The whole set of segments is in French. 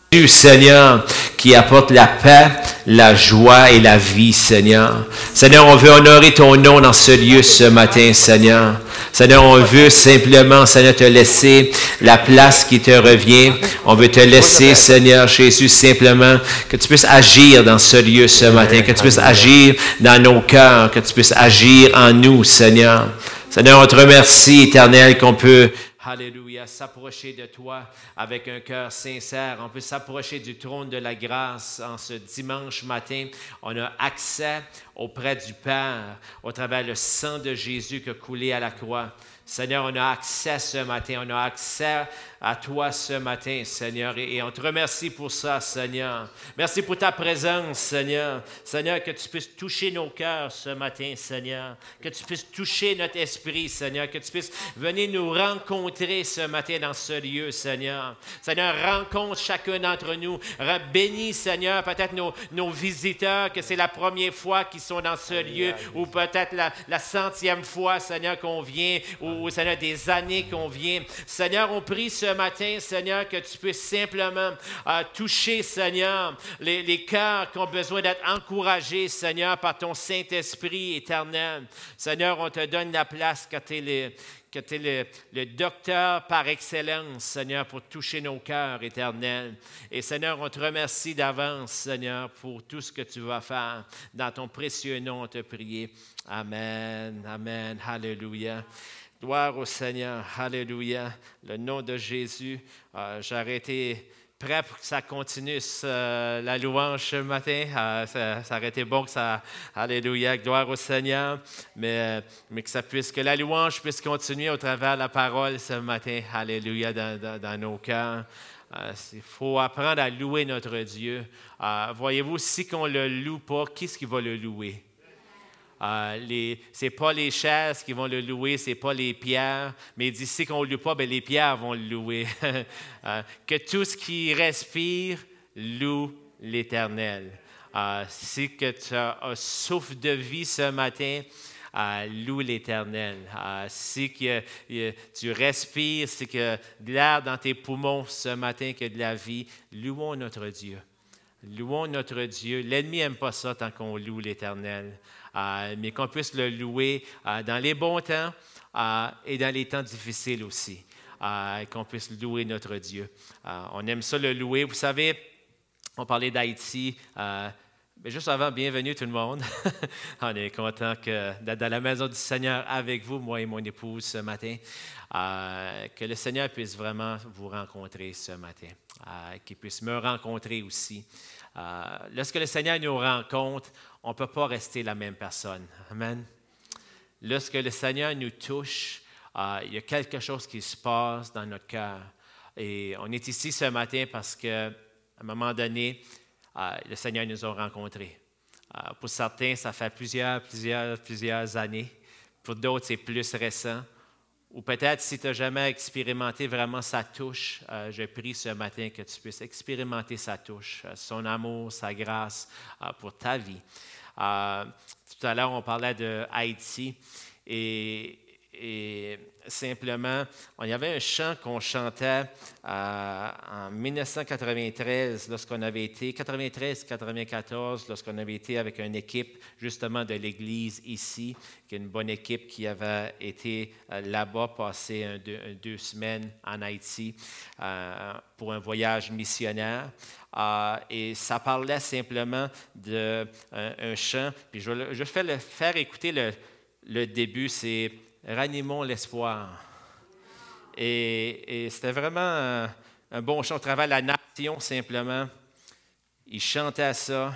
Jésus, Seigneur, qui apporte la paix, la joie et la vie, Seigneur. Seigneur, on veut honorer ton nom dans ce lieu ce matin, Seigneur. Seigneur, on veut simplement, Seigneur, te laisser la place qui te revient. On veut te laisser, Seigneur Jésus, simplement que tu puisses agir dans ce lieu ce matin, que tu puisses agir dans nos cœurs, que tu puisses agir en nous, Seigneur. Seigneur, on te remercie, Éternel, qu'on peut, alléluia, s'approcher de toi avec un cœur sincère. On peut s'approcher du trône de la grâce en ce dimanche matin. On a accès auprès du Père au travers le sang de Jésus qui a coulé à la croix. Seigneur, on a accès ce matin, on a accès à toi ce matin, Seigneur, et on te remercie pour ça, Seigneur. Merci pour ta présence, Seigneur. Seigneur, que tu puisses toucher nos cœurs ce matin, Seigneur. Que tu puisses toucher notre esprit, Seigneur. Que tu puisses venir nous rencontrer ce matin dans ce lieu, Seigneur. Seigneur, rencontre chacun d'entre nous. Bénis, Seigneur, peut-être nos visiteurs, que c'est la première fois qu'ils sont dans ce lieu, ou peut-être la centième fois, Seigneur, qu'on vient, ou Seigneur, des années qu'on vient. Seigneur, on prie ce matin, Seigneur, que tu puisses simplement toucher, Seigneur, les cœurs qui ont besoin d'être encouragés, Seigneur, par ton Saint-Esprit éternel. Seigneur, on te donne la place que tu es le docteur par excellence, Seigneur, pour toucher nos cœurs éternels. Et Seigneur, on te remercie d'avance, Seigneur, pour tout ce que tu vas faire. Dans ton précieux nom, on te prie. Amen, amen, hallelujah. Gloire au Seigneur, alléluia, le nom de Jésus. J'aurais été prêt pour que ça continue la louange ce matin. Ça aurait été bon que ça, alléluia, gloire au Seigneur, mais que la louange puisse continuer au travers de la parole ce matin, alléluia, dans nos cœurs. Il faut apprendre à louer notre Dieu. Voyez-vous, si on ne le loue pas, qui est-ce qui va le louer? C'est pas les chaises qui vont le louer, c'est pas les pierres, mais d'ici qu'on ne le loue pas, les pierres vont le louer. Que tout ce qui respire loue l'Éternel. Si que tu as un souffle de vie ce matin, loue l'Éternel. Si que tu respires, si que de l'air dans tes poumons ce matin, que de la vie, louons notre Dieu. Louons notre Dieu. L'ennemi n'aime pas ça tant qu'on loue l'Éternel. Mais qu'on puisse le louer dans les bons temps et dans les temps difficiles aussi. Qu'on puisse louer notre Dieu. On aime ça le louer. Vous savez, on parlait d'Haïti. Mais juste avant, bienvenue tout le monde. On est content d'être dans la maison du Seigneur avec vous, moi et mon épouse ce matin. Que le Seigneur puisse vraiment vous rencontrer ce matin. Qu'il puisse me rencontrer aussi. Lorsque le Seigneur nous rencontre, on ne peut pas rester la même personne. Amen. Lorsque le Seigneur nous touche, il y a quelque chose qui se passe dans notre cœur. Et on est ici ce matin parce qu'à un moment donné, le Seigneur nous a rencontrés. Pour certains, ça fait plusieurs années. Pour d'autres, c'est plus récent. Ou peut-être si tu n'as jamais expérimenté vraiment sa touche, je prie ce matin que tu puisses expérimenter sa touche, son amour, sa grâce pour ta vie. Tout à l'heure, on parlait de Haïti et simplement, il y avait un chant qu'on chantait en 1993, lorsqu'on avait été, 93-94, lorsqu'on avait été avec une équipe justement de l'Église ici, qui est une bonne équipe qui avait été là-bas, passé deux semaines en Haïti pour un voyage missionnaire. Et ça parlait simplement d'un chant. Puis je vais faire écouter le début, c'est « Ranimons l'espoir ». Et c'était vraiment un bon chant au travers de la nation, simplement. Ils chantaient ça.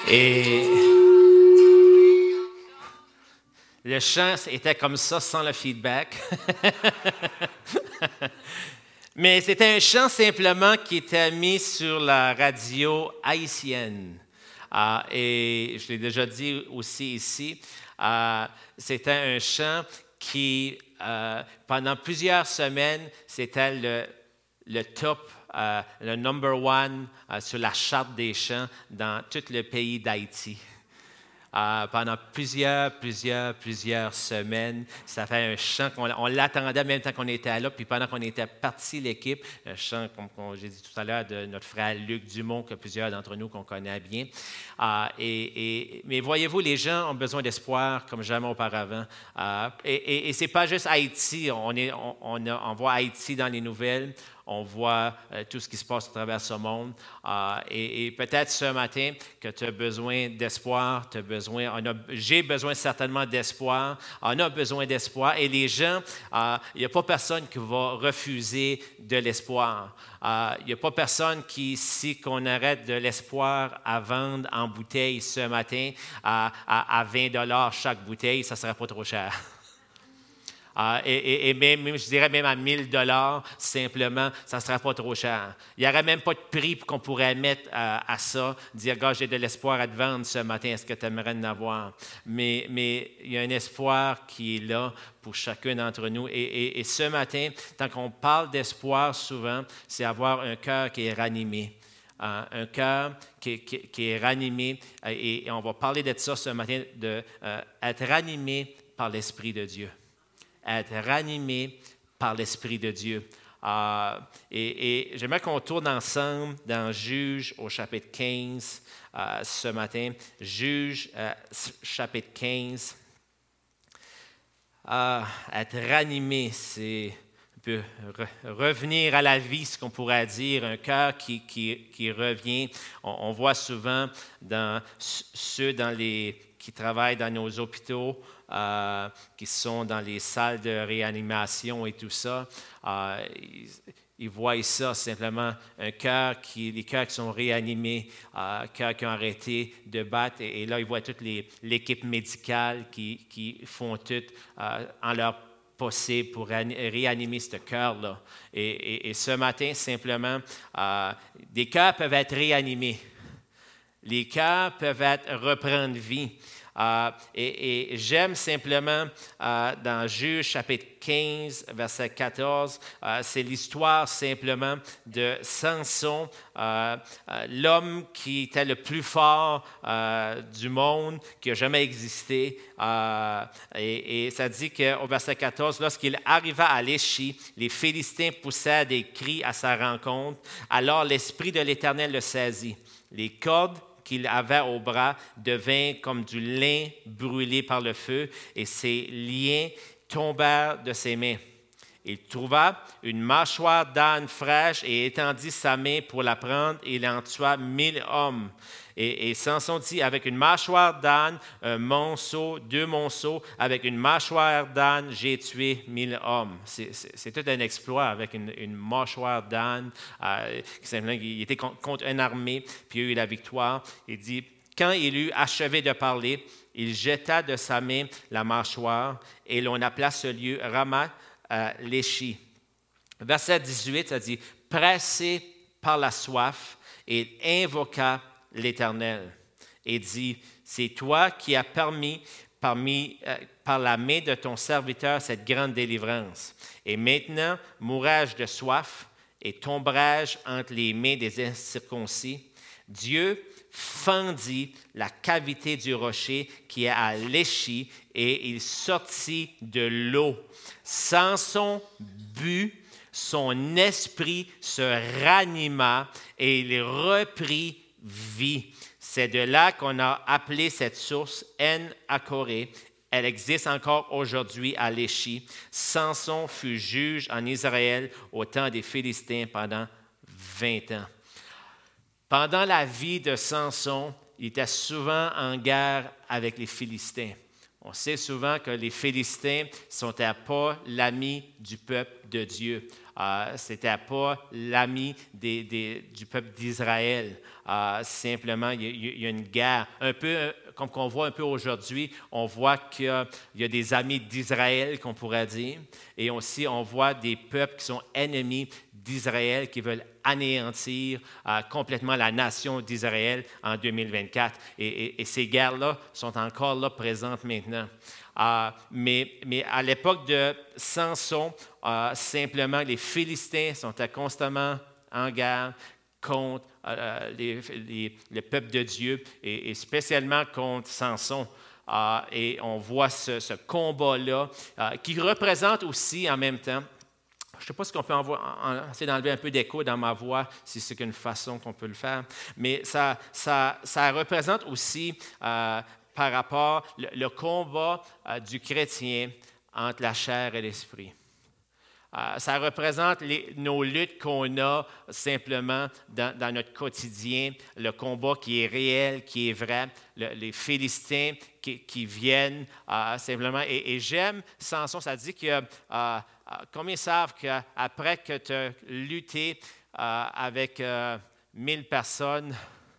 Et le chant était comme ça, sans le feedback. Mais c'était un chant simplement qui était mis sur la radio haïtienne. Et je l'ai déjà dit aussi ici, c'était un chant qui, pendant plusieurs semaines, c'était le top, le number one sur la charte des chants dans tout le pays d'Haïti. Pendant plusieurs semaines. Ça fait un chant qu'on l'attendait même temps qu'on était là. Puis pendant qu'on était parti, l'équipe, un chant, comme j'ai dit tout à l'heure, de notre frère Luc Dumont, que plusieurs d'entre nous qu'on connaît bien. Mais voyez-vous, les gens ont besoin d'espoir comme jamais auparavant. Et ce n'est pas juste Haïti. On voit Haïti dans les nouvelles. On voit tout ce qui se passe à travers ce monde. Et peut-être ce matin que tu as besoin d'espoir, j'ai besoin certainement d'espoir, on a besoin d'espoir. Et les gens, il n'y a pas personne qui va refuser de l'espoir. Il n'y a pas personne si qu'on arrête de l'espoir à vendre en bouteille ce matin à 20$ chaque bouteille, ça ne sera pas trop cher. Et même, je dirais même à 1 000$ simplement, ça ne sera pas trop cher. Il n'y aurait même pas de prix qu'on pourrait mettre à ça, dire, gars, j'ai de l'espoir à te vendre ce matin, est-ce que tu aimerais en avoir? Mais il y a un espoir qui est là pour chacun d'entre nous. Et ce matin, tant qu'on parle d'espoir souvent, c'est avoir un cœur qui est ranimé. Un cœur qui est ranimé. Et on va parler de ça ce matin, d'être ranimé par l'Esprit de Dieu. Être ranimé par l'Esprit de Dieu. Et j'aimerais qu'on tourne ensemble dans Juges au chapitre 15 ce matin. Juges, chapitre 15. Être ranimé, c'est un peu revenir à la vie, ce qu'on pourrait dire, un cœur qui revient. On voit souvent dans ceux qui travaillent dans nos hôpitaux, qui sont dans les salles de réanimation et tout ça, ils voient ça simplement, les cœurs qui sont réanimés, cœurs qui ont arrêté de battre, et là, ils voient toute l'équipe médicale qui font tout en leur possible pour réanimer ce cœur-là. Et ce matin, simplement, des cœurs peuvent être réanimés. Les cœurs peuvent reprendre vie. Et j'aime simplement dans Juges chapitre 15, verset 14, c'est l'histoire simplement de Samson, l'homme qui était le plus fort du monde, qui a jamais existé. Et ça dit qu'au verset 14, lorsqu'il arriva à Léchi, les Philistins poussèrent des cris à sa rencontre. Alors l'Esprit de l'Éternel le saisit. Les cordes qu'il avait au bras devint comme du lin brûlé par le feu, et ses liens tombèrent de ses mains. Il trouva une mâchoire d'âne fraîche et étendit sa main pour la prendre, et il en tua 1000 hommes. Et Samson dit, avec une mâchoire d'âne, un monceau, 2 monceaux, avec une mâchoire d'âne, j'ai tué 1000 hommes. C'est tout un exploit avec une mâchoire d'âne. Il était contre une armée, puis il a eu la victoire. Il dit, quand il eut achevé de parler, il jeta de sa main la mâchoire, et l'on appela ce lieu Ramath Léchi. Verset 18, ça dit, pressé par la soif, il invoqua l'Éternel et dit, c'est toi qui as permis par la main de ton serviteur cette grande délivrance. Et maintenant, mourrai-je de soif et tomberai-je entre les mains des incirconcis? Dieu fendit la cavité du rocher qui est à Léchi, et il sortit de l'eau. Samson but, son esprit se ranima et il reprit vie. C'est de là qu'on a appelé cette source En-Hakkore. Elle existe encore aujourd'hui à Léchi. Samson fut juge en Israël au temps des Philistins pendant 20 ans. Pendant la vie de Samson, il était souvent en guerre avec les Philistins. On sait souvent que les Philistins ne sont pas l'ami du peuple de Dieu. Ce n'était pas l'ami du peuple d'Israël. Simplement, il y a une guerre. Un peu comme qu'on voit un peu aujourd'hui, on voit qu'il y a des amis d'Israël, qu'on pourrait dire, et aussi on voit des peuples qui sont ennemis d'Israël, qui veulent anéantir complètement la nation d'Israël en 2024. Et ces guerres-là sont encore là présentes maintenant. Mais à l'époque de Samson, simplement, les Philistins sont constamment en guerre contre le peuple de Dieu et spécialement contre Samson. Et on voit ce combat-là qui représente aussi en même temps. Je ne sais pas si on peut essayer d'enlever un peu d'écho dans ma voix, si c'est une façon qu'on peut le faire, mais ça représente aussi par rapport le combat du chrétien entre la chair et l'esprit. Ça représente nos luttes qu'on a simplement dans notre quotidien, le combat qui est réel, qui est vrai, les Philistins qui viennent simplement. Et j'aime Samson, ça dit que combien savent qu'après que tu as lutté avec 1000 personnes,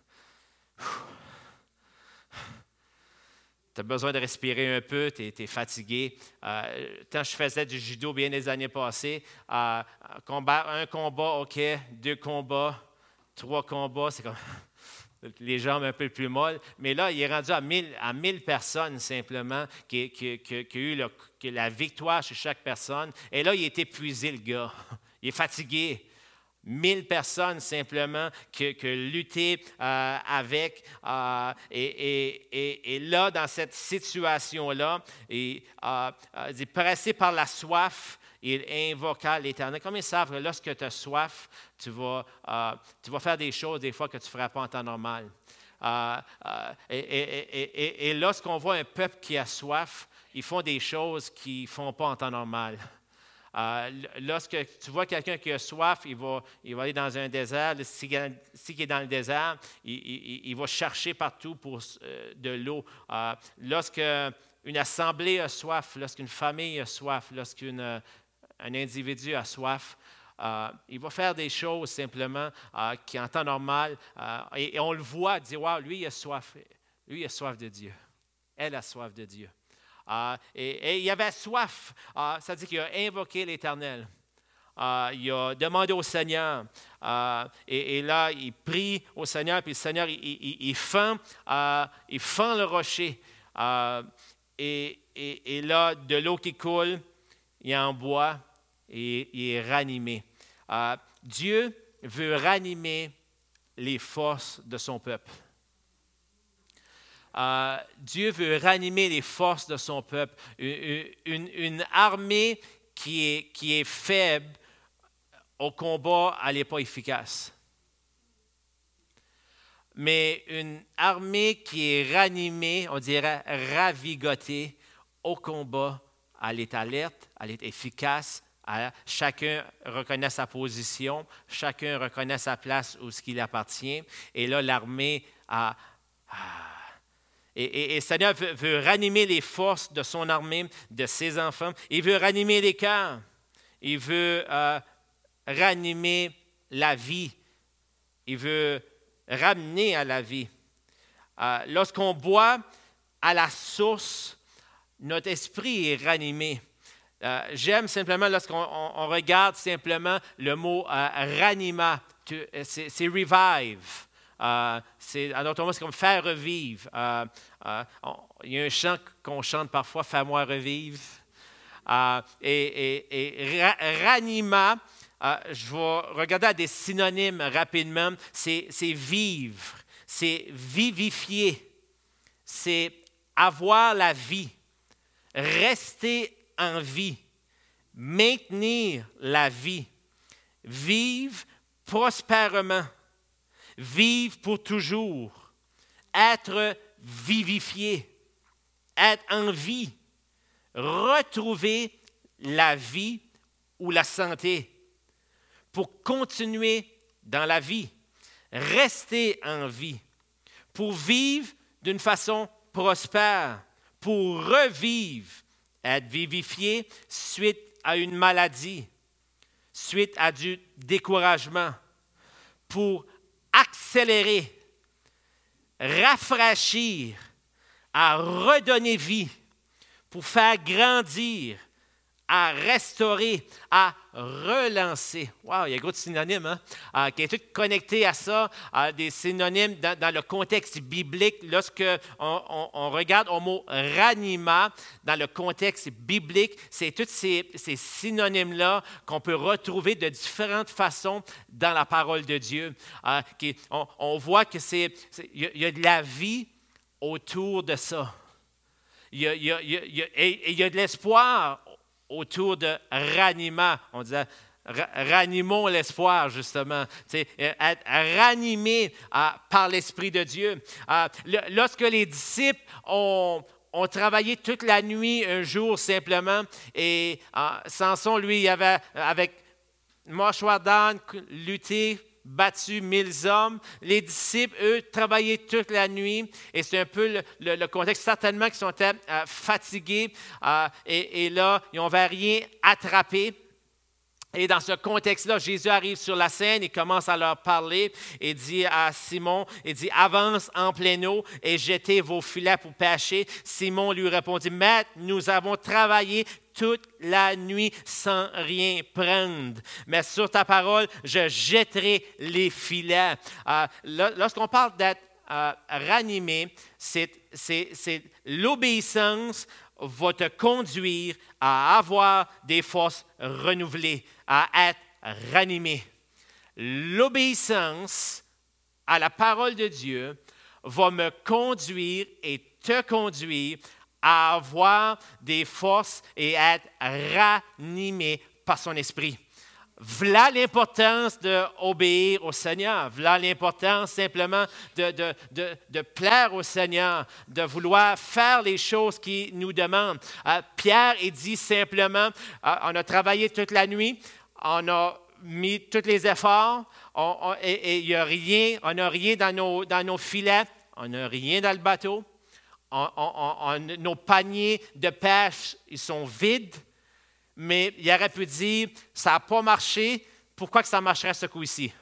tu as besoin de respirer un peu, tu es fatigué. Quand je faisais du judo bien des années passées, un combat, OK, 2 combats, 3 combats, c'est comme les jambes un peu plus molles. Mais là, il est rendu à 1000 personnes simplement, qui a eu la victoire chez chaque personne. Et là, il est épuisé, le gars. Il est fatigué. 1000 personnes simplement que lutter avec. Et là, dans cette situation-là, il est pressé par la soif, il invoqua l'Éternel. Comme ils savent que lorsque tu as soif, tu vas faire des choses des fois que tu ne feras pas en temps normal. Et lorsqu'on voit un peuple qui a soif, ils font des choses qu'ils ne font pas en temps normal. Lorsque tu vois quelqu'un qui a soif, il va aller dans un désert. S'il est dans le désert, il va chercher partout pour de l'eau. Lorsque une assemblée a soif, lorsqu'une famille a soif, lorsqu'un individu a soif, il va faire des choses simplement qui en temps normal, et on le voit, dire, wow, lui il a soif de Dieu. Elle a soif de Dieu. Et il avait soif, ça dit qu'il a invoqué l'Éternel. Il a demandé au Seigneur, et là, il prie au Seigneur, puis le Seigneur, il fend le rocher. Et là, de l'eau qui coule, il en boit et il est ranimé. Dieu veut ranimer les forces de son peuple. Dieu veut ranimer les forces de son peuple. Une armée qui est faible au combat, elle n'est pas efficace. Mais une armée qui est ranimée, on dirait ravigotée au combat, elle est alerte, elle est efficace. Chacun reconnaît sa position, chacun reconnaît sa place où ce qu'il appartient. Et là, l'armée Et le Seigneur veut ranimer les forces de son armée, de ses enfants. Il veut ranimer les cœurs. Il veut ranimer la vie. Il veut ramener à la vie. Lorsqu'on boit à la source, notre esprit est ranimé. J'aime simplement lorsqu'on regarde simplement le mot ranima, c'est revive. En d'autres mots, c'est comme faire revivre. Il y a un chant qu'on chante parfois, « Fais-moi revivre ». Ranima, je vais regarder à des synonymes rapidement, c'est vivre, c'est vivifier, c'est avoir la vie, rester en vie, maintenir la vie, vivre prospèrement. Vivre pour toujours, être vivifié, être en vie, retrouver la vie ou la santé pour continuer dans la vie, rester en vie, pour vivre d'une façon prospère, pour revivre, être vivifié suite à une maladie, suite à du découragement, pour accélérer, rafraîchir, à redonner vie, pour faire grandir, à restaurer, à relancer. Wow, il y a gros de synonymes qui est tout connecté à ça, des synonymes dans le contexte biblique. Lorsque on regarde au mot ranima, dans le contexte biblique, c'est tous ces synonymes-là qu'on peut retrouver de différentes façons dans la parole de Dieu. On voit que il y a de la vie autour de ça. Il y a de l'espoir autour de ranima. On disait ranimons l'espoir, justement. Être ranimé par l'Esprit de Dieu. Lorsque les disciples ont travaillé toute la nuit, un jour simplement, et Samson, lui, il avait, avec mâchoire d'âne, lutté, battu 1000 hommes. Les disciples, eux, travaillaient toute la nuit et c'est un peu le contexte, certainement qu'ils sont fatigués et là, ils n'avaient rien attrapé. Et dans ce contexte-là, Jésus arrive sur la scène, il commence à leur parler et dit à Simon, il dit « Avance en pleine eau et jetez vos filets pour pêcher. » Simon lui répondit « Maître, nous avons travaillé toute la nuit sans rien prendre. Mais sur ta parole, je jetterai les filets. » Lorsqu'on parle d'être ranimé, c'est l'obéissance va te conduire à avoir des forces renouvelées, à être ranimé. L'obéissance à la parole de Dieu va me conduire et te conduire à avoir des forces et à être ranimé par son esprit. Voilà l'importance d'obéir au Seigneur. Voilà l'importance simplement de plaire au Seigneur, de vouloir faire les choses qu'il nous demande. Pierre, il dit simplement, on a travaillé toute la nuit, on a mis tous les efforts, et il n'y a rien, on n'a rien dans nos filets, on n'a rien dans le bateau, nos paniers de pêche, ils sont vides. Mais il aurait pu dire, ça n'a pas marché, pourquoi que ça marcherait ce coup-ci?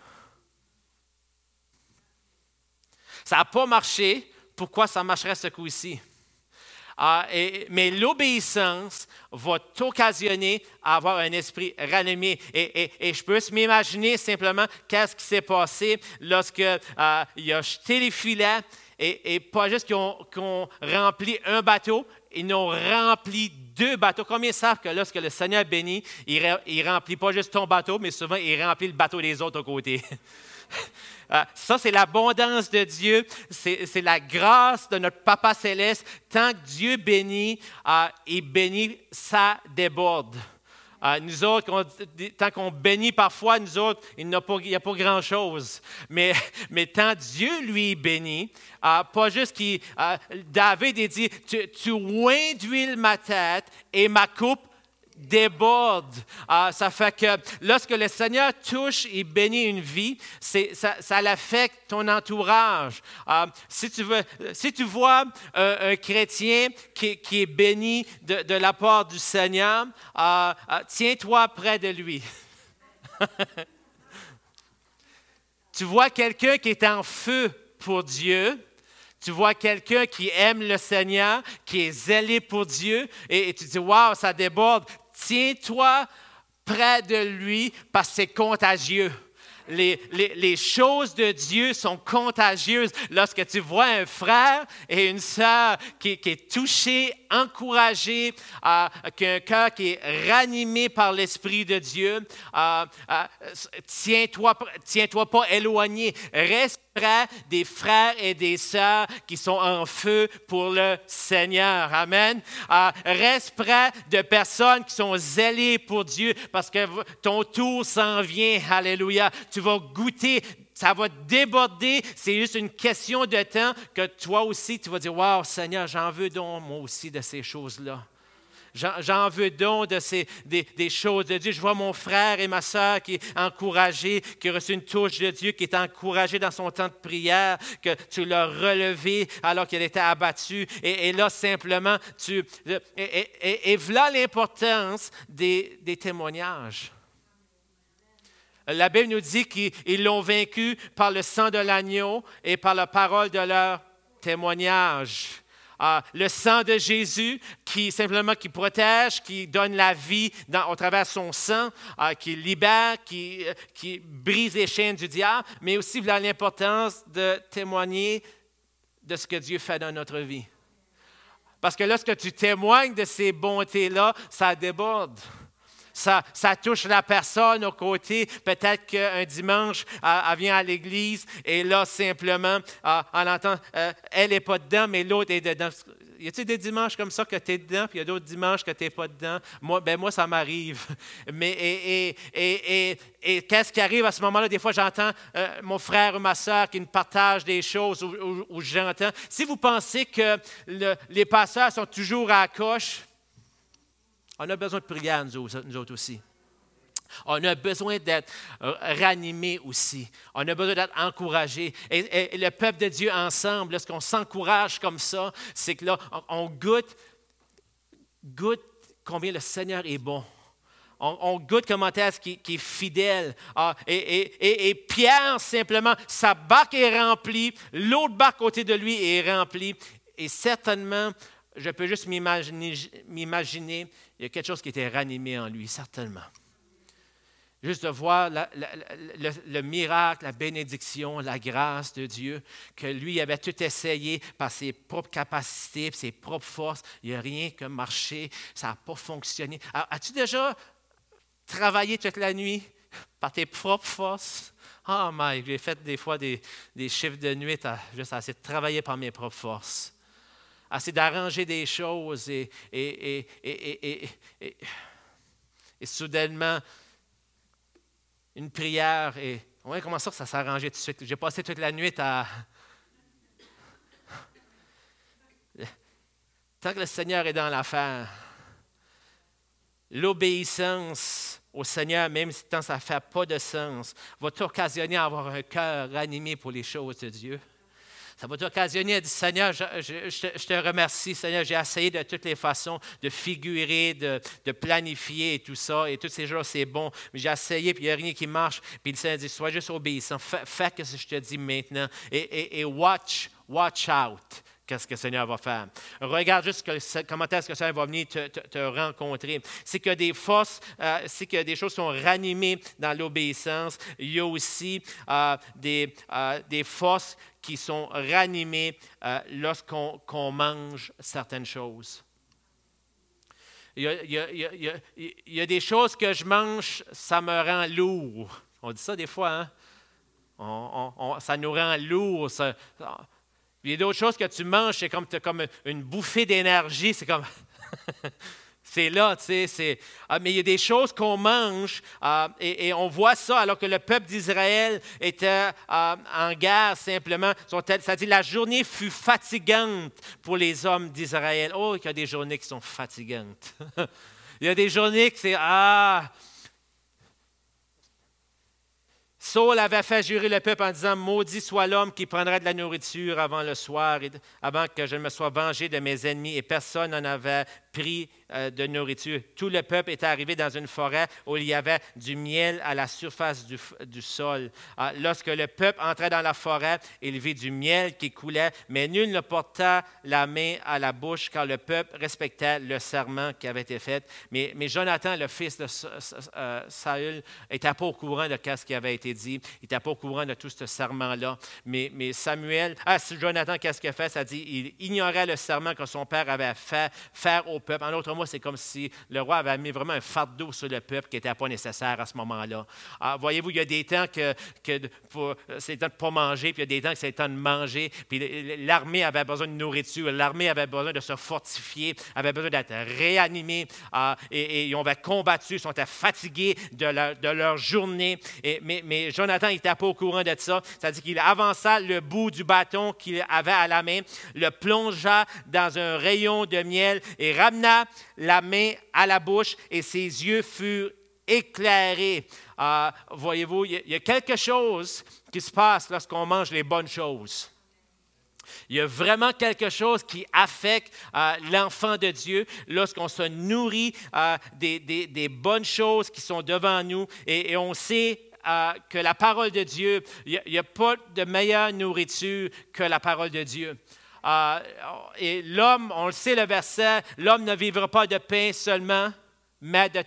Ça n'a pas marché, pourquoi ça marcherait ce coup-ci? Mais l'obéissance va t'occasionner à avoir un esprit ranimé. Et je peux m'imaginer simplement qu'est-ce qui s'est passé lorsque il a jeté les filets et pas juste qu'ils ont rempli un bateau, ils ont rempli 2 bateaux. Combien savent que lorsque le Seigneur bénit, il remplit pas juste ton bateau, mais souvent il remplit le bateau des autres à côté. Ça, c'est l'abondance de Dieu, c'est la grâce de notre Papa Céleste. Tant que Dieu bénit, il bénit, ça déborde. Nous autres, tant qu'on bénit parfois, nous autres, il n'y a pas grand-chose. Mais tant Dieu, lui, bénit, pas juste David, il dit, tu oins d'huile ma tête et ma coupe déborde. Ça fait que lorsque le Seigneur touche et bénit une vie, ça l'affecte ton entourage. Si tu vois un chrétien qui est béni de la part du Seigneur, tiens-toi près de lui. Tu vois quelqu'un qui est en feu pour Dieu, tu vois quelqu'un qui aime le Seigneur, qui est zélé pour Dieu, et tu dis, wow, ça déborde. Tiens-toi près de lui parce que c'est contagieux. Les choses de Dieu sont contagieuses. Lorsque tu vois un frère et une sœur qui est touché, encouragé, qui a un cœur qui est ranimé par l'Esprit de Dieu, tiens-toi pas éloigné. Reste près des frères et des sœurs qui sont en feu pour le Seigneur. Amen. Reste près de personnes qui sont zélées pour Dieu parce que ton tour s'en vient. Alléluia. Tu vas goûter, ça va déborder. C'est juste une question de temps que toi aussi, tu vas dire, « Wow, Seigneur, j'en veux donc moi aussi de ces choses-là. » J'en veux donc des choses de Dieu. Je vois mon frère et ma sœur qui est encouragé, qui a reçu une touche de Dieu, qui est encouragé dans son temps de prière, que tu l'as relevé alors qu'il était abattu. Et là, simplement, et voilà l'importance des témoignages. La Bible nous dit qu'ils l'ont vaincu par le sang de l'agneau et par la parole de leur témoignage. Le sang de Jésus qui protège, qui donne la vie au travers de son sang, qui libère, qui brise les chaînes du diable, mais aussi l'importance de témoigner de ce que Dieu fait dans notre vie. Parce que lorsque tu témoignes de ces bontés-là, ça déborde. Ça touche la personne aux côtés. Peut-être qu'un dimanche, elle vient à l'église et là, simplement, on entend, elle n'est pas dedans, mais l'autre est dedans. Y a-t-il des dimanches comme ça que tu es dedans, puis il y a d'autres dimanches que tu n'es pas dedans? Moi, ça m'arrive. Mais qu'est-ce qui arrive à ce moment-là? Des fois, j'entends mon frère ou ma soeur qui me partage des choses où j'entends. Si vous pensez que les pasteurs sont toujours à la coche, on a besoin de prière, nous autres aussi. On a besoin d'être ranimés aussi. On a besoin d'être encouragés. Et le peuple de Dieu ensemble, lorsqu'on s'encourage comme ça, c'est que là, on goûte combien le Seigneur est bon. On goûte comment est-ce qu'il est fidèle. Et Pierre, simplement, sa barque est remplie, l'autre barque à côté de lui est remplie. Et certainement, je peux juste m'imaginer, il y a quelque chose qui était ranimé en lui, certainement. Juste de voir le miracle, la bénédiction, la grâce de Dieu, que lui avait tout essayé par ses propres capacités, ses propres forces. Il n'y a rien que marché, ça n'a pas fonctionné. Alors, as-tu déjà travaillé toute la nuit par tes propres forces? Oh my, j'ai fait des fois des chiffres de nuit juste à essayer de travailler par mes propres forces. Essayer d'arranger des choses et soudainement, une prière et ouais, comment ça s'est arrangé tout de suite? J'ai passé toute la nuit à... Tant que le Seigneur est dans l'affaire, l'obéissance au Seigneur, même si tant ça ne fait pas de sens, va t'occasionner à avoir un cœur ranimé pour les choses de Dieu. Ça va t'occasionner à dire, Seigneur, je te remercie, Seigneur, j'ai essayé de toutes les façons de figurer, de planifier et tout ça, et tous ces jours, c'est bon, mais j'ai essayé, puis il n'y a rien qui marche. Puis le Seigneur dit, sois juste obéissant, fais ce que je te dis maintenant, et watch out. Qu'est-ce que le Seigneur va faire? Regarde juste comment est-ce que le Seigneur va venir te rencontrer. C'est que des forces, c'est que des choses sont ranimées dans l'obéissance. Il y a aussi des forces qui sont ranimées lorsqu'on mange certaines choses. Il y a des choses que je mange, ça me rend lourd. On dit ça des fois, hein? Ça nous rend lourd. Il y a d'autres choses que tu manges, c'est comme une bouffée d'énergie. C'est comme... c'est là, tu sais. Mais il y a des choses qu'on mange et on voit ça alors que le peuple d'Israël était en guerre simplement. Ça dit la journée fut fatigante pour les hommes d'Israël. Oh, il y a des journées qui sont fatigantes. Il y a des journées que c'est... Saul avait fait jurer le peuple en disant « Maudit soit l'homme qui prendrait de la nourriture avant le soir, avant que je ne me sois vengé de mes ennemis. » Et personne n'en avait pris de nourriture. Tout le peuple était arrivé dans une forêt où il y avait du miel à la surface du sol. Lorsque le peuple entrait dans la forêt, il vit du miel qui coulait, mais nul ne porta la main à la bouche car le peuple respectait le serment qui avait été fait. Mais Jonathan, le fils de Saül, n'était pas au courant de ce qui avait été dit. Il n'était pas au courant de tout ce serment-là. Mais Jonathan, qu'est-ce qu'il a fait? Ça dit, il ignorait le serment que son père avait fait faire au peuple. En d'autres mots, c'est comme si le roi avait mis vraiment un fardeau sur le peuple qui n'était pas nécessaire à ce moment-là. Voyez-vous, il y a des temps que c'est le temps de ne pas manger, puis il y a des temps que c'est le temps de manger. Puis l'armée avait besoin de nourriture, l'armée avait besoin de se fortifier, avait besoin d'être réanimée. Et ils avaient combattu, ils étaient fatigués de leur journée. Mais Jonathan n'était pas au courant de ça. C'est-à-dire qu'il avança le bout du bâton qu'il avait à la main, le plongea dans un rayon de miel et ramena la main à la bouche et ses yeux furent éclairés. Voyez-vous, il y a quelque chose qui se passe lorsqu'on mange les bonnes choses. Il y a vraiment quelque chose qui affecte l'enfant de Dieu lorsqu'on se nourrit des bonnes choses qui sont devant nous et on sait que la parole de Dieu, il n'y a pas de meilleure nourriture que la parole de Dieu. Et l'homme, on le sait le verset, l'homme ne vivra pas de pain seulement, mais de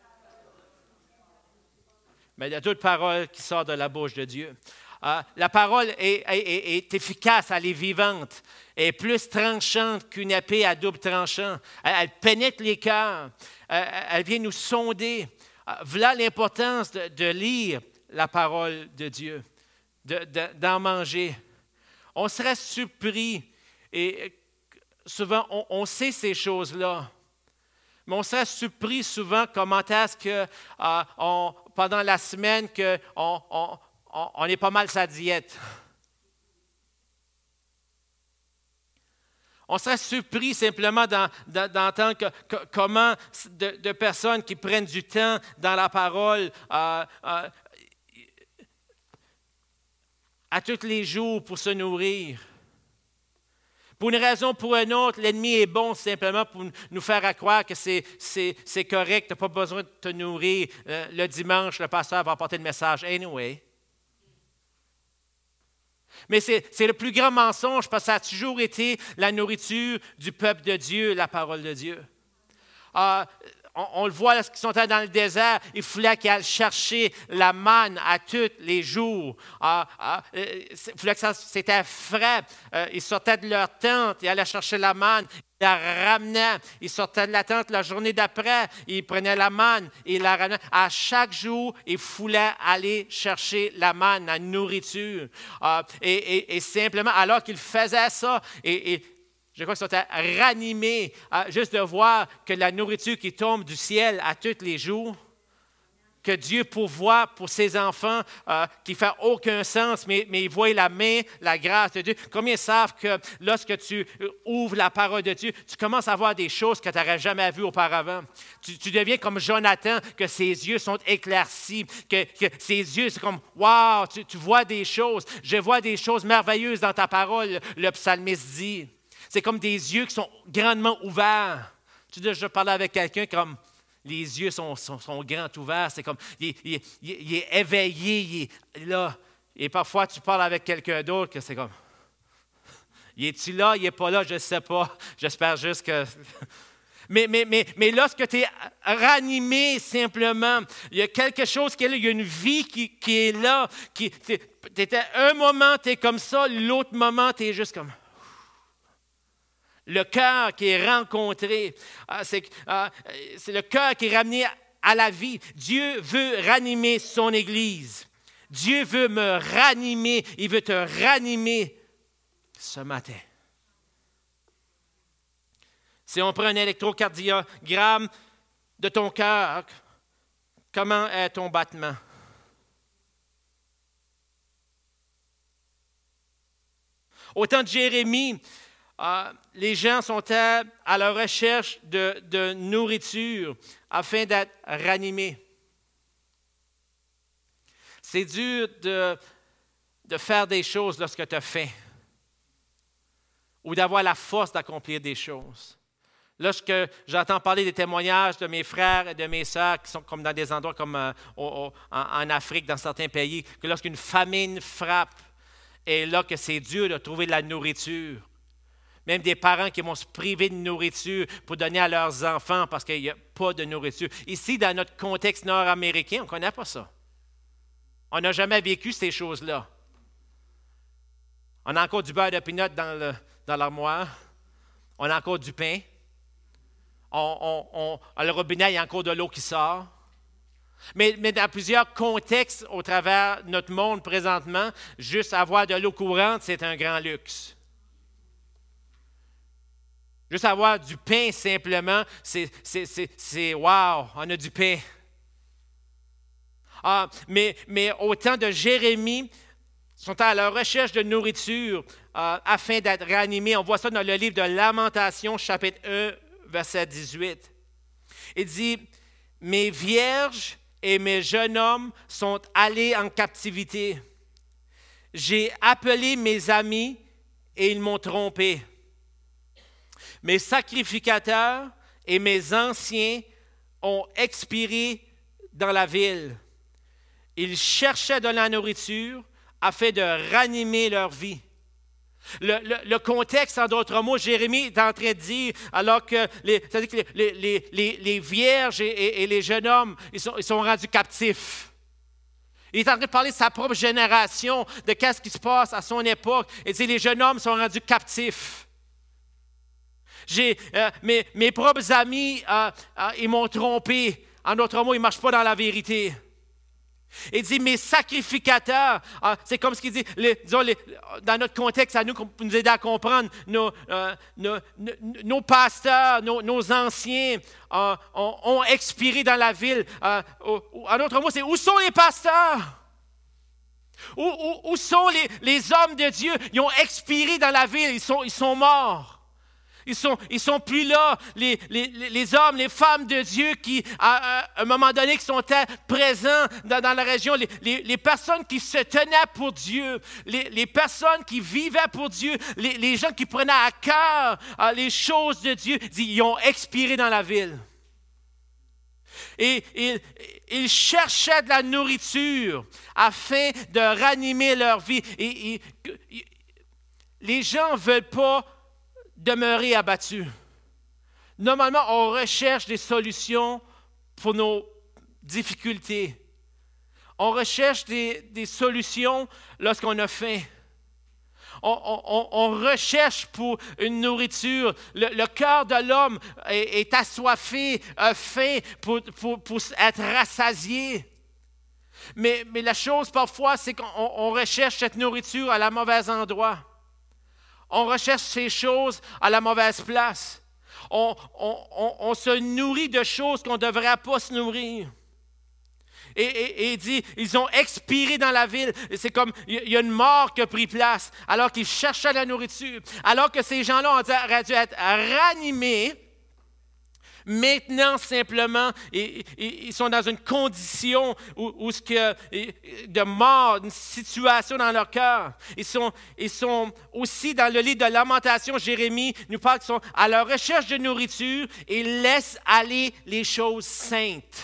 toute parole qui sort de la bouche de Dieu. La parole est efficace, elle est vivante, elle est plus tranchante qu'une épée à double tranchant. Elle pénètre les cœurs, elle vient nous sonder. Voilà l'importance de lire la parole de Dieu, d'en manger. On serait surpris, et souvent on sait ces choses-là, mais on serait surpris souvent comment est-ce que pendant la semaine on est pas mal sa diète. On serait surpris simplement d'entendre comment de personnes qui prennent du temps dans la parole à tous les jours pour se nourrir. Pour une raison ou pour une autre, l'ennemi est bon simplement pour nous faire croire que c'est correct, tu n'as pas besoin de te nourrir. Le dimanche, le pasteur va apporter le message. Anyway. Mais c'est le plus grand mensonge parce que ça a toujours été la nourriture du peuple de Dieu, la parole de Dieu. On le voit lorsqu'ils sont dans le désert, il fallait qu'ils aillent chercher la manne à tous les jours. Il fallait que c'était frais. Ils sortaient de leur tente, ils allaient chercher la manne, ils la ramenaient. Ils sortaient de la tente la journée d'après, ils prenaient la manne, ils la ramenaient. À chaque jour, il fallait aller chercher la manne, la nourriture. Et simplement, alors qu'ils faisaient ça, je crois qu'ils sont ranimés juste de voir que la nourriture qui tombe du ciel à tous les jours, que Dieu pourvoit pour ses enfants, qui ne fait aucun sens, mais ils voient la main, la grâce de Dieu. Combien savent que lorsque tu ouvres la parole de Dieu, tu commences à voir des choses que tu n'aurais jamais vues auparavant. Tu deviens comme Jonathan, que ses yeux sont éclaircis, que ses yeux, c'est comme, wow, tu vois des choses. Je vois des choses merveilleuses dans ta parole, le psalmiste dit. C'est comme des yeux qui sont grandement ouverts. Tu dis, je parlais avec quelqu'un comme les yeux sont grands ouverts. C'est comme, il est éveillé, il est là. Et parfois, tu parles avec quelqu'un d'autre que c'est comme, il est-tu là, il n'est pas là, je ne sais pas. J'espère juste que... Mais lorsque tu es ranimé simplement, il y a quelque chose qui est là, il y a une vie qui est là. Un moment, tu es comme ça, l'autre moment, tu es juste comme... Le cœur qui est rencontré, c'est le cœur qui est ramené à la vie. Dieu veut ranimer son Église. Dieu veut me ranimer. Il veut te ranimer ce matin. Si on prend un électrocardiogramme de ton cœur, comment est ton battement? Au temps de Jérémie, les gens sont à la recherche de nourriture afin d'être ranimés. C'est dur de faire des choses lorsque tu as faim ou d'avoir la force d'accomplir des choses. Lorsque j'entends parler des témoignages de mes frères et de mes sœurs qui sont comme dans des endroits comme en Afrique, dans certains pays, que lorsqu'une famine frappe, et là que c'est dur de trouver de la nourriture. Même des parents qui vont se priver de nourriture pour donner à leurs enfants parce qu'il n'y a pas de nourriture. Ici, dans notre contexte nord-américain, on ne connaît pas ça. On n'a jamais vécu ces choses-là. On a encore du beurre de pinot dans l'armoire. On a encore du pain. À le robinet, il y a encore de l'eau qui sort. Mais dans plusieurs contextes au travers de notre monde présentement, juste avoir de l'eau courante, c'est un grand luxe. Juste avoir du pain simplement, c'est wow, on a du pain. Mais au temps de Jérémie, ils sont à la recherche de nourriture afin d'être ranimés. On voit ça dans le livre de Lamentations, chapitre 1, verset 18. Il dit, « Mes vierges et mes jeunes hommes sont allés en captivité. J'ai appelé mes amis et ils m'ont trompé. Mes sacrificateurs et mes anciens ont expiré dans la ville. Ils cherchaient de la nourriture afin de ranimer leur vie. Le contexte, en d'autres mots, Jérémie est en train de dire, alors que les vierges et les jeunes hommes, ils sont rendus captifs. Il est en train de parler de sa propre génération, de ce qui se passe à son époque. Il dit, les jeunes hommes sont rendus captifs. Mes propres amis, ils m'ont trompé. En d'autres mots, ils ne marchent pas dans la vérité. Il dit, mes sacrificateurs, c'est comme ce qu'il dit, dans notre contexte, à nous, pour nous aider à comprendre, nos pasteurs, nos anciens ont expiré dans la ville. En d'autres mots, c'est où sont les pasteurs? Où sont les hommes de Dieu? Ils ont expiré dans la ville, ils sont morts. Ils sont plus là, les hommes, les femmes de Dieu qui, à un moment donné, qui sont présents dans la région, les personnes qui se tenaient pour Dieu, les personnes qui vivaient pour Dieu, les gens qui prenaient à cœur les choses de Dieu, ils ont expiré dans la ville. Et ils cherchaient de la nourriture afin de ranimer leur vie. Et les gens ne veulent pas demeurer abattus. Normalement, on recherche des solutions pour nos difficultés. On recherche des solutions lorsqu'on a faim. On recherche pour une nourriture. Le cœur de l'homme est assoiffé, a faim pour être rassasié. Mais la chose parfois, c'est qu'on recherche cette nourriture à la mauvais endroit. On recherche ces choses à la mauvaise place. On se nourrit de choses qu'on ne devrait pas se nourrir. Et il dit, ils ont expiré dans la ville. C'est comme, il y a une mort qui a pris place, alors qu'ils cherchaient la nourriture. Alors que ces gens-là auraient dû être ranimés. Maintenant, simplement, ils sont dans une condition de mort, une situation dans leur cœur. Ils sont aussi dans le livre de Lamentation, Jérémie nous parle qu'ils sont à la recherche de nourriture et laissent aller les choses saintes.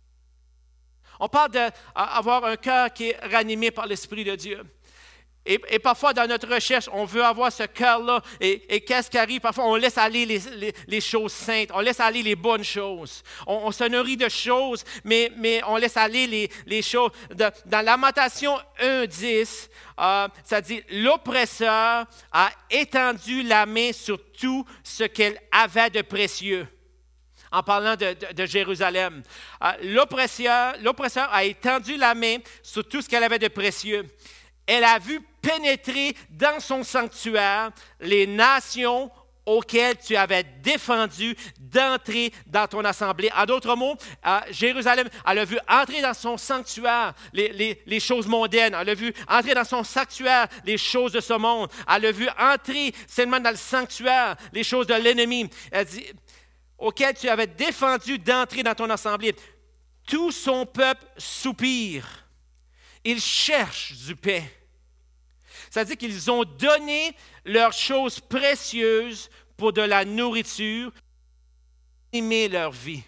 On parle d'avoir un cœur qui est ranimé par l'Esprit de Dieu. Et parfois, dans notre recherche, on veut avoir ce cœur-là. Et qu'est-ce qui arrive? Parfois, on laisse aller les choses saintes. On laisse aller les bonnes choses. On se nourrit de choses, mais on laisse aller les choses. Dans Lamentation 1:10, ça dit « L'oppresseur a étendu la main sur tout ce qu'elle avait de précieux. » En parlant de Jérusalem. L'oppresseur a étendu la main sur tout ce qu'elle avait de précieux. Elle a vu pénétrer dans son sanctuaire les nations auxquelles tu avais défendu d'entrer dans ton assemblée. En d'autres mots, Jérusalem, elle a vu entrer dans son sanctuaire les choses mondaines. Elle a vu entrer dans son sanctuaire les choses de ce monde. Elle a vu entrer seulement dans le sanctuaire les choses de l'ennemi. Elle dit, auquel tu avais défendu d'entrer dans ton assemblée. Tout son peuple soupire. Il cherche du paix. C'est-à-dire qu'ils ont donné leurs choses précieuses pour de la nourriture, aimer leur vie.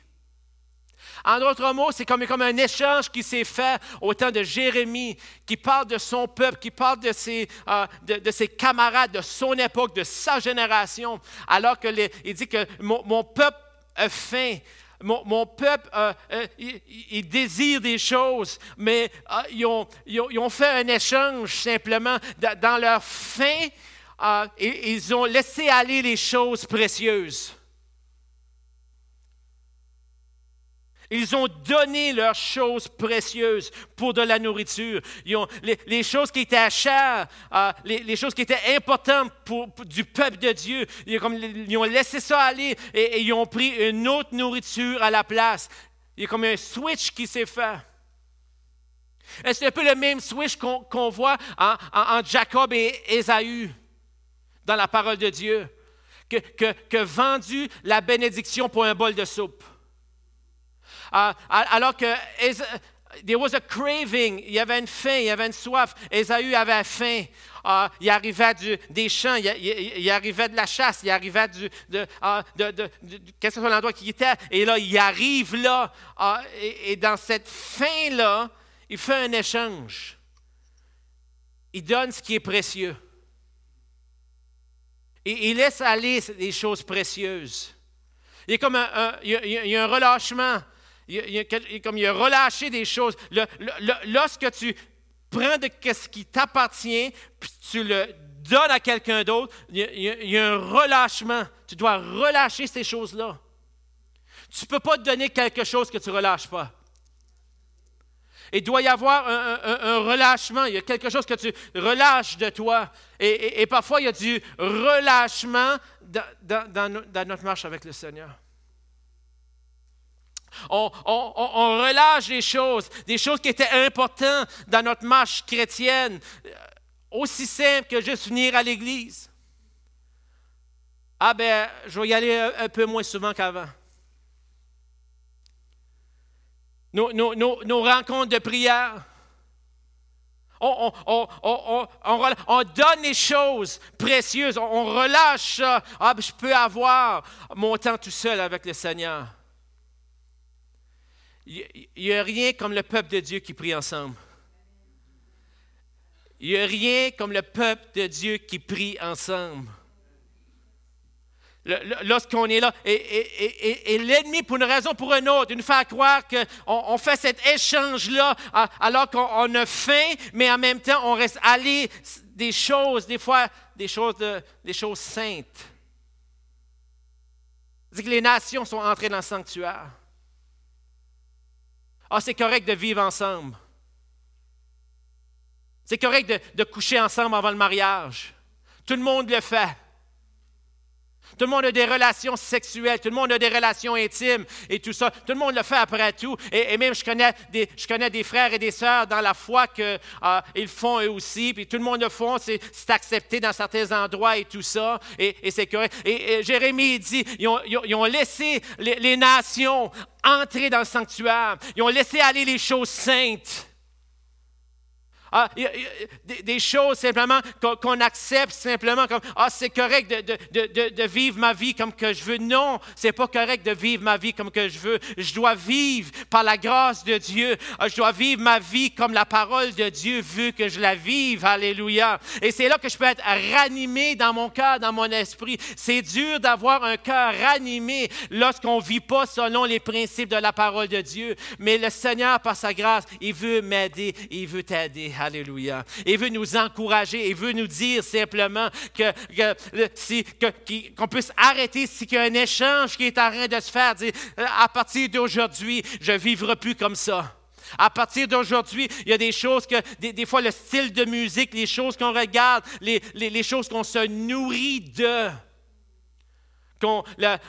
En d'autres mots, c'est comme un échange qui s'est fait au temps de Jérémie, qui parle de son peuple, qui parle de ses camarades, de son époque, de sa génération, alors qu'il dit que mon peuple a faim. Mon peuple, il désire des choses, mais ils ont fait un échange simplement dans leur faim. Ils ont laissé aller les choses précieuses. Ils ont donné leurs choses précieuses pour de la nourriture. Les choses qui étaient chères, les choses qui étaient importantes du peuple de Dieu, ils ont laissé ça aller et ils ont pris une autre nourriture à la place. Il y a comme un switch qui s'est fait. C'est un peu le même switch qu'on voit entre Jacob et Ésaü dans la parole de Dieu, que vendu la bénédiction pour un bol de soupe. Alors que there was a craving, il y avait une faim, il y avait une soif. Ésaü avait faim. Il arrivait des champs, il arrivait de la chasse, il arrivait qu'est-ce que c'est l'endroit qu'il était. Et là, il arrive là. Et dans cette faim-là, il fait un échange. Il donne ce qui est précieux. Et il laisse aller des choses précieuses. Il y a comme il y a un relâchement. Il a relâché des choses. Lorsque tu prends de ce qui t'appartient, puis tu le donnes à quelqu'un d'autre, il y a un relâchement. Tu dois relâcher ces choses-là. Tu ne peux pas te donner quelque chose que tu ne relâches pas. Il doit y avoir un relâchement. Il y a quelque chose que tu relâches de toi. Et parfois, il y a du relâchement dans notre marche avec le Seigneur. On relâche des choses qui étaient importantes dans notre marche chrétienne, aussi simple que juste venir à l'Église. Ah ben, je vais y aller un peu moins souvent qu'avant. Nos rencontres de prière. On donne les choses précieuses. On relâche ça. Ah, ben, je peux avoir mon temps tout seul avec le Seigneur. Il n'y a rien comme le peuple de Dieu qui prie ensemble. Il n'y a rien comme le peuple de Dieu qui prie ensemble. Lorsqu'on est là, et l'ennemi, pour une raison ou pour une autre, nous fait croire qu'on fait cet échange-là alors qu'on a faim, mais en même temps, on reste allé des choses, des fois, des choses saintes. C'est que les nations sont entrées dans le sanctuaire. Ah, c'est correct de vivre ensemble. C'est correct de coucher ensemble avant le mariage. Tout le monde le fait. Tout le monde a des relations sexuelles, tout le monde a des relations intimes et tout ça. Tout le monde le fait après tout. Et même, je connais des frères et des sœurs dans la foi qu'ils le font eux aussi. Puis tout le monde le font, c'est accepté dans certains endroits et tout ça. Et c'est correct. Et Jérémie dit, ils ont laissé les nations entrer dans le sanctuaire. Ils ont laissé aller les choses saintes. Des choses simplement qu'on accepte simplement comme c'est correct de vivre ma vie comme que je veux. Non, c'est pas correct de vivre ma vie comme que je veux. Je dois vivre par la grâce de Dieu. Je dois vivre ma vie comme la parole de Dieu veut que je la vive. Alléluia. Et c'est là que je peux être ranimé dans mon cœur, dans mon esprit. C'est dur d'avoir un cœur ranimé lorsqu'on ne vit pas selon les principes de la parole de Dieu. Mais le Seigneur, par sa grâce, il veut m'aider, il veut t'aider. Alléluia. Il veut nous encourager. Il veut nous dire simplement qu'on puisse arrêter s'il y a un échange qui est en train de se faire. Dire, à partir d'aujourd'hui, je ne vivrai plus comme ça. À partir d'aujourd'hui, il y a des choses que, des fois, le style de musique, les choses qu'on regarde, les choses qu'on se nourrit de. Tu n'as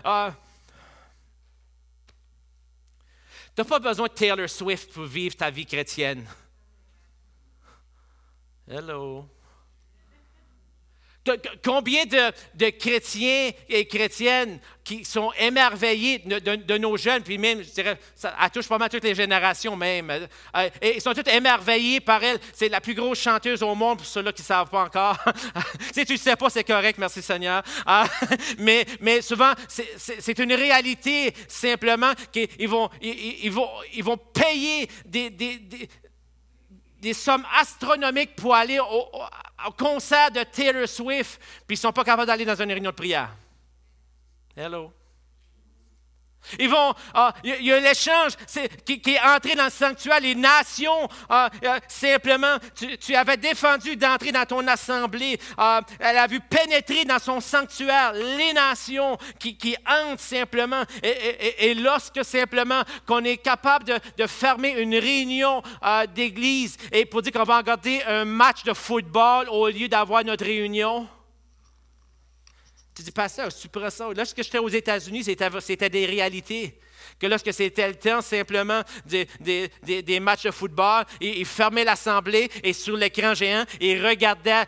pas besoin de Taylor Swift pour vivre ta vie chrétienne. Hello. Combien de chrétiens et chrétiennes qui sont émerveillés de nos jeunes, puis même, je dirais, ça touche pas mal toutes les générations même. Et ils sont tous émerveillés par elle. C'est la plus grosse chanteuse au monde, pour ceux-là qui ne savent pas encore. Si tu ne sais pas, c'est correct, merci Seigneur. Mais souvent, c'est une réalité simplement qu'ils vont payer des sommes astronomiques pour aller au concert de Taylor Swift, puis ils ne sont pas capables d'aller dans une réunion de prière. Hello. Il y a l'échange qui est entré dans le sanctuaire. Les nations, simplement, tu avais défendu d'entrer dans ton assemblée. Elle a vu pénétrer dans son sanctuaire les nations qui entrent simplement. Et lorsque simplement qu'on est capable de fermer une réunion d'église et pour dire qu'on va regarder un match de football au lieu d'avoir notre réunion. Tu dis, pasteur, tu prends ça. Lorsque j'étais aux États-Unis, c'était des réalités. Que lorsque c'était le temps simplement des matchs de football, ils fermaient l'assemblée et sur l'écran géant, ils regardaient.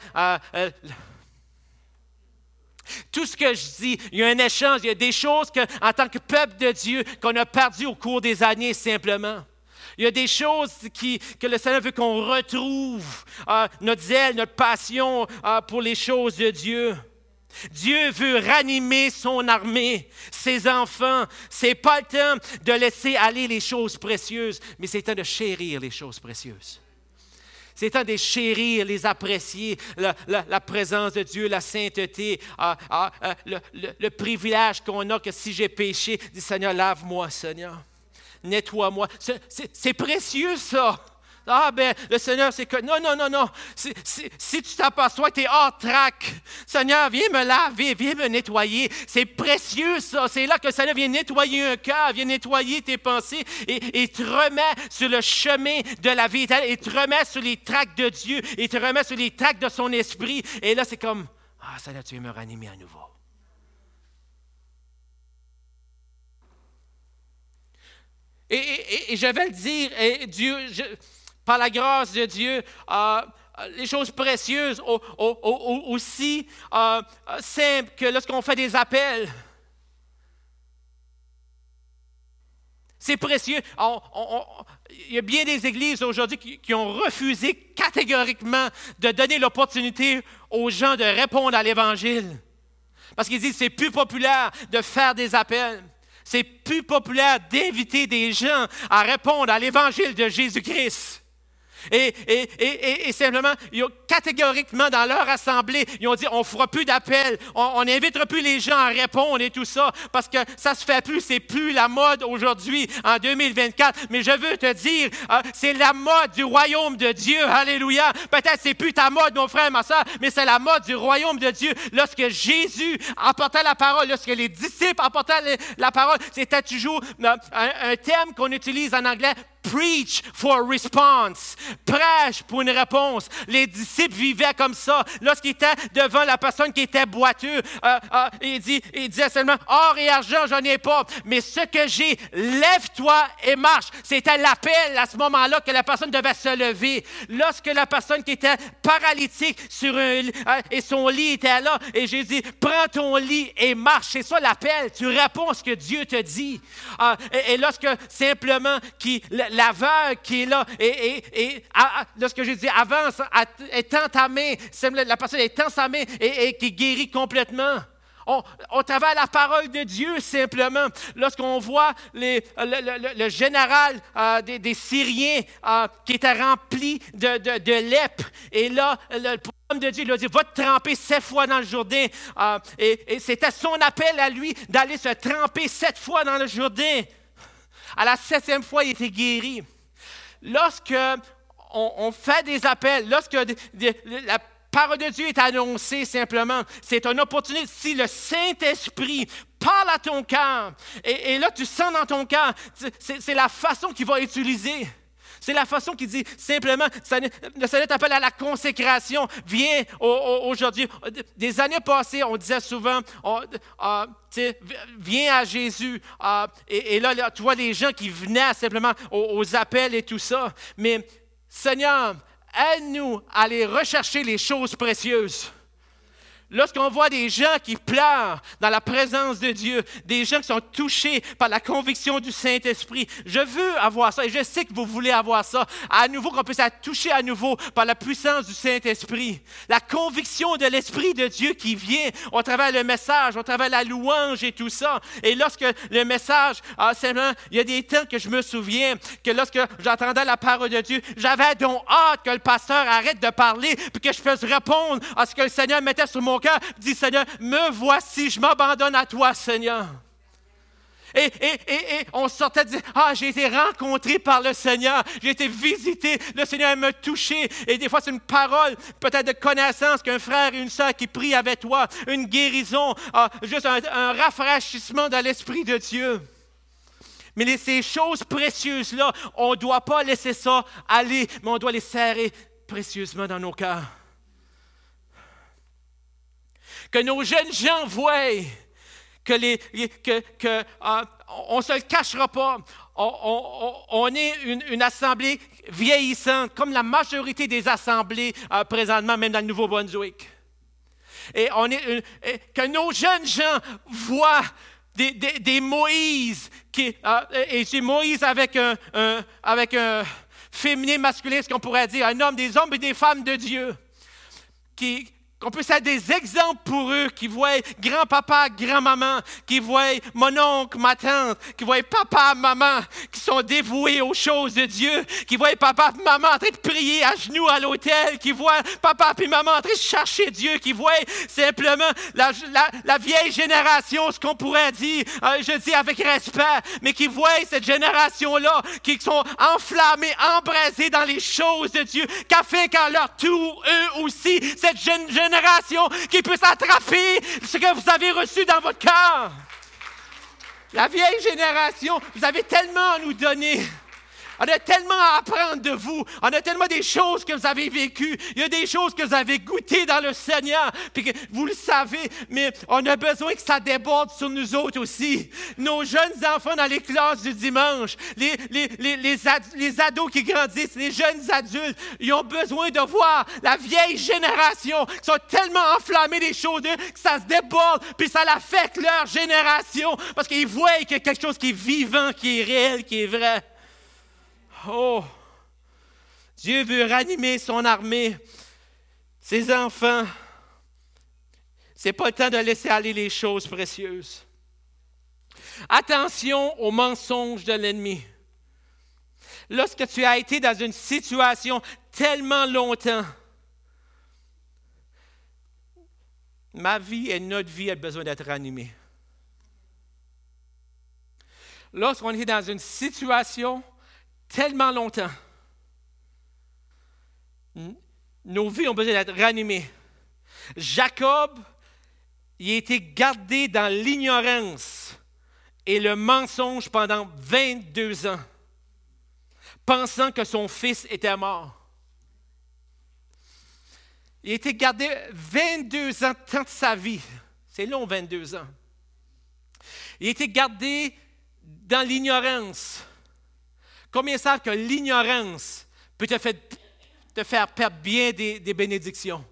Tout ce que je dis, il y a un échange, il y a des choses en tant que peuple de Dieu qu'on a perdu au cours des années simplement. Il y a des choses que le Seigneur veut qu'on retrouve, notre zèle, notre passion pour les choses de Dieu. Dieu veut ranimer son armée, ses enfants. Ce n'est pas le temps de laisser aller les choses précieuses, mais c'est le temps de chérir les choses précieuses. C'est le temps de les chérir, les apprécier, la présence de Dieu, la sainteté, le privilège qu'on a que si j'ai péché, dis Seigneur, lave-moi, Seigneur, nettoie-moi. C'est précieux ça. Ah ben, le Seigneur, c'est que, non. Si tu t'aperçois que tu es hors track, Seigneur, viens me laver, viens me nettoyer. C'est précieux ça. C'est là que le Seigneur vient nettoyer un cœur, vient nettoyer tes pensées et te remet sur le chemin de la vie éternelle, et te remet sur les tracks de Dieu, et te remet sur les tracks de son esprit. Et là, c'est comme, ah Seigneur, tu viens me ranimer à nouveau. Et je vais le dire, et Dieu... Par la grâce de Dieu, les choses précieuses, aussi simples que lorsqu'on fait des appels. C'est précieux. Il y a bien des églises aujourd'hui qui ont refusé catégoriquement de donner l'opportunité aux gens de répondre à l'Évangile. Parce qu'ils disent que c'est plus populaire de faire des appels. C'est plus populaire d'inviter des gens à répondre à l'Évangile de Jésus-Christ. Et simplement, catégoriquement dans leur assemblée, ils ont dit, on ne fera plus d'appel, on n'invitera plus les gens à répondre et tout ça, parce que ça ne se fait plus, c'est plus la mode aujourd'hui, en 2024. Mais je veux te dire, c'est la mode du royaume de Dieu, alléluia. Peut-être c'est plus ta mode, mon frère, ma soeur, mais c'est la mode du royaume de Dieu. Lorsque Jésus apportait la parole, lorsque les disciples apportaient la parole, c'était toujours un terme qu'on utilise en anglais, preach for a response. Prêche pour une réponse. Les disciples vivaient comme ça. Lorsqu'ils étaient devant la personne qui était boiteux, il disait seulement, or et argent, j'en ai pas. Mais ce que j'ai, lève-toi et marche. C'était l'appel à ce moment-là que la personne devait se lever. Lorsque la personne qui était paralytique sur et son lit était là, et j'ai dit, prends ton lit et marche. C'est ça l'appel. Tu réponds à ce que Dieu te dit. Et lorsque simplement l'aveugle qui est là, et lorsque je dis avance, étend ta main, la personne étend sa main et qui guérit complètement. On travaille la parole de Dieu simplement. Lorsqu'on voit le général des Syriens qui était rempli de lèpre, et là, le homme de Dieu lui a dit, va te tremper 7 fois dans le Jourdain. Et c'était son appel à lui d'aller se tremper 7 fois dans le Jourdain. À la 7e fois, il était guéri. Lorsque on fait des appels, lorsque la parole de Dieu est annoncée simplement, c'est une opportunité. Si le Saint-Esprit parle à ton cœur, et là tu sens dans ton cœur, c'est la façon qu'il va utiliser. C'est la façon qu'il dit simplement, le Seigneur t'appelle à la consécration. Viens aujourd'hui. Des années passées, on disait souvent, viens à Jésus. Et là, tu vois les gens qui venaient simplement aux appels et tout ça. Mais Seigneur, aide-nous à aller rechercher les choses précieuses. Lorsqu'on voit des gens qui pleurent dans la présence de Dieu, des gens qui sont touchés par la conviction du Saint-Esprit, je veux avoir ça et je sais que vous voulez avoir ça. À nouveau, qu'on puisse être touché à nouveau par la puissance du Saint-Esprit. La conviction de l'Esprit de Dieu qui vient au travers le message, au travers la louange et tout ça. Et lorsque le message, simplement, il y a des temps que je me souviens que lorsque j'entendais la parole de Dieu, j'avais donc hâte que le pasteur arrête de parler puis que je puisse répondre à ce que le Seigneur mettait sur mon cœur. Dis, Seigneur, me voici, je m'abandonne à toi, Seigneur. Et on sortait de dire, j'ai été rencontré par le Seigneur, j'ai été visité, le Seigneur m'a touché. Et des fois, c'est une parole, peut-être de connaissance qu'un frère et une sœur qui prient avec toi, une guérison, juste un rafraîchissement de l'Esprit de Dieu. Mais ces choses précieuses-là, on ne doit pas laisser ça aller, mais on doit les serrer précieusement dans nos cœurs. Que nos jeunes gens voient on ne se le cachera pas. On est une assemblée vieillissante, comme la majorité des assemblées présentement, même dans le Nouveau-Brunswick. Et que nos jeunes gens voient des Moïse, et c'est Moïse avec un féminin masculin, ce qu'on pourrait dire, un homme, des hommes et des femmes de Dieu, qui qu'on puisse être des exemples pour eux, qui voient grand-papa, grand-maman, qui voient mon oncle, ma tante, qui voient papa, maman, qui sont dévoués aux choses de Dieu, qui voient papa et maman en train de prier à genoux à l'autel, qui voient papa et maman en train de chercher Dieu, qui voient simplement la vieille génération, ce qu'on pourrait dire, je dis avec respect, mais qui voient cette génération-là, qui sont enflammés, embrasés dans les choses de Dieu, qu'afin qu'à leur tour, eux aussi, cette génération qui puisse attraper ce que vous avez reçu dans votre cœur. La vieille génération, vous avez tellement à nous donner. On a tellement à apprendre de vous. On a tellement des choses que vous avez vécues. Il y a des choses que vous avez goûtées dans le Seigneur. Puis que vous le savez, mais on a besoin que ça déborde sur nous autres aussi. Nos jeunes enfants dans les classes du dimanche, les ados qui grandissent, les jeunes adultes, ils ont besoin de voir la vieille génération qui sont tellement enflammés des choses d'eux que ça se déborde, puis ça l'affecte leur génération parce qu'ils voient qu'il y a quelque chose qui est vivant, qui est réel, qui est vrai. Oh, Dieu veut ranimer son armée, ses enfants. C'est pas le temps de laisser aller les choses précieuses. Attention aux mensonges de l'ennemi. Lorsque tu as été dans une situation tellement longtemps, ma vie et notre vie a besoin d'être ranimée. Lorsqu'on est dans une situation tellement longtemps, nos vies ont besoin d'être ranimées. Jacob, il a été gardé dans l'ignorance et le mensonge pendant 22 ans, pensant que son fils était mort. Il a été gardé 22 ans, tant de sa vie. C'est long, 22 ans. Il a été gardé dans l'ignorance. Combien savent que l'ignorance peut te faire perdre bien des bénédictions?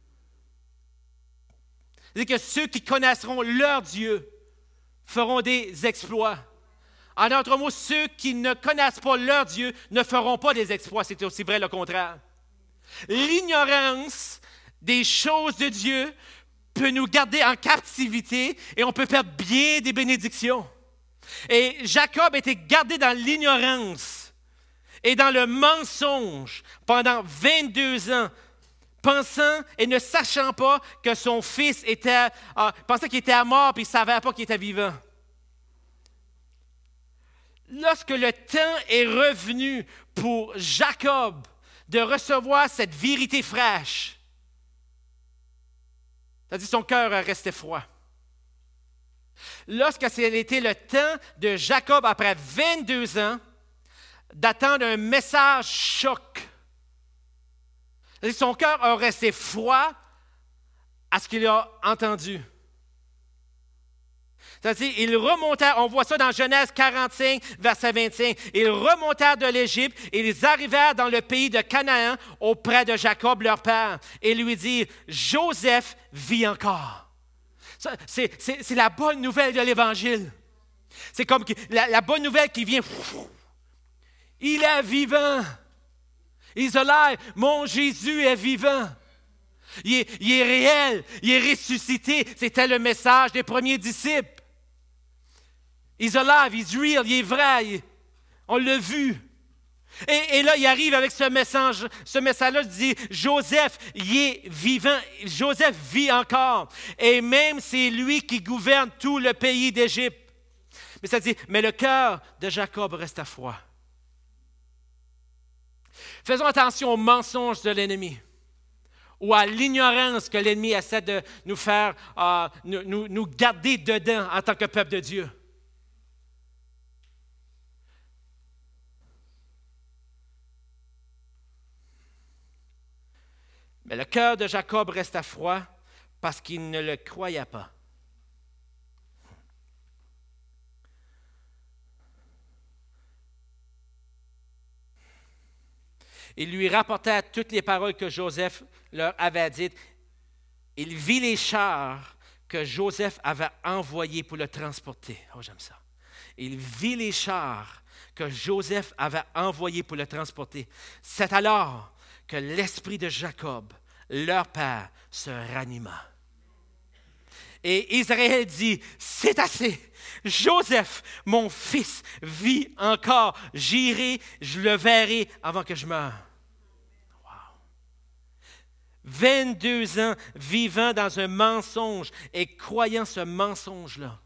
C'est-à-dire que ceux qui connaîtront leur Dieu feront des exploits. En d'autres mots, ceux qui ne connaissent pas leur Dieu ne feront pas des exploits. C'est aussi vrai le contraire. L'ignorance des choses de Dieu peut nous garder en captivité et on peut perdre bien des bénédictions. Et Jacob était gardé dans l'ignorance et dans le mensonge pendant 22 ans, pensant et ne sachant pas que son fils pensait qu'il était à mort et il ne savait pas qu'il était vivant. Lorsque le temps est revenu pour Jacob de recevoir cette vérité fraîche, c'est-à-dire son cœur restait froid. Lorsque c'était le temps de Jacob, après 22 ans, d'attendre un message choc, son cœur a resté froid à ce qu'il a entendu. C'est-à-dire, ils remontèrent, on voit ça dans Genèse 45, verset 25, ils remontèrent de l'Égypte et ils arrivèrent dans le pays de Canaan auprès de Jacob, leur père, et lui dirent, Joseph vit encore. Ça, c'est la bonne nouvelle de l'Évangile. C'est comme la bonne nouvelle qui vient. Il est vivant. He's alive. Mon Jésus est vivant. Il est réel. Il est ressuscité. C'était le message des premiers disciples. He's alive. He's real. Il est vrai. On l'a vu. Et là, il arrive avec ce message. Ce message-là dit, Joseph, il est vivant. Joseph vit encore. Et même c'est lui qui gouverne tout le pays d'Égypte. Mais ça dit, mais le cœur de Jacob reste à froid. Faisons attention aux mensonges de l'ennemi ou à l'ignorance que l'ennemi essaie de nous faire, nous garder dedans en tant que peuple de Dieu. Mais le cœur de Jacob resta froid parce qu'il ne le croyait pas. Il lui rapporta toutes les paroles que Joseph leur avait dites. Il vit les chars que Joseph avait envoyés pour le transporter. Oh, j'aime ça. Il vit les chars que Joseph avait envoyés pour le transporter. C'est alors que l'esprit de Jacob leur père se ranima. Et Israël dit, c'est assez. Joseph, mon fils, vit encore. J'irai, je le verrai avant que je meure. Wow. 22 ans vivant dans un mensonge et croyant ce mensonge-là.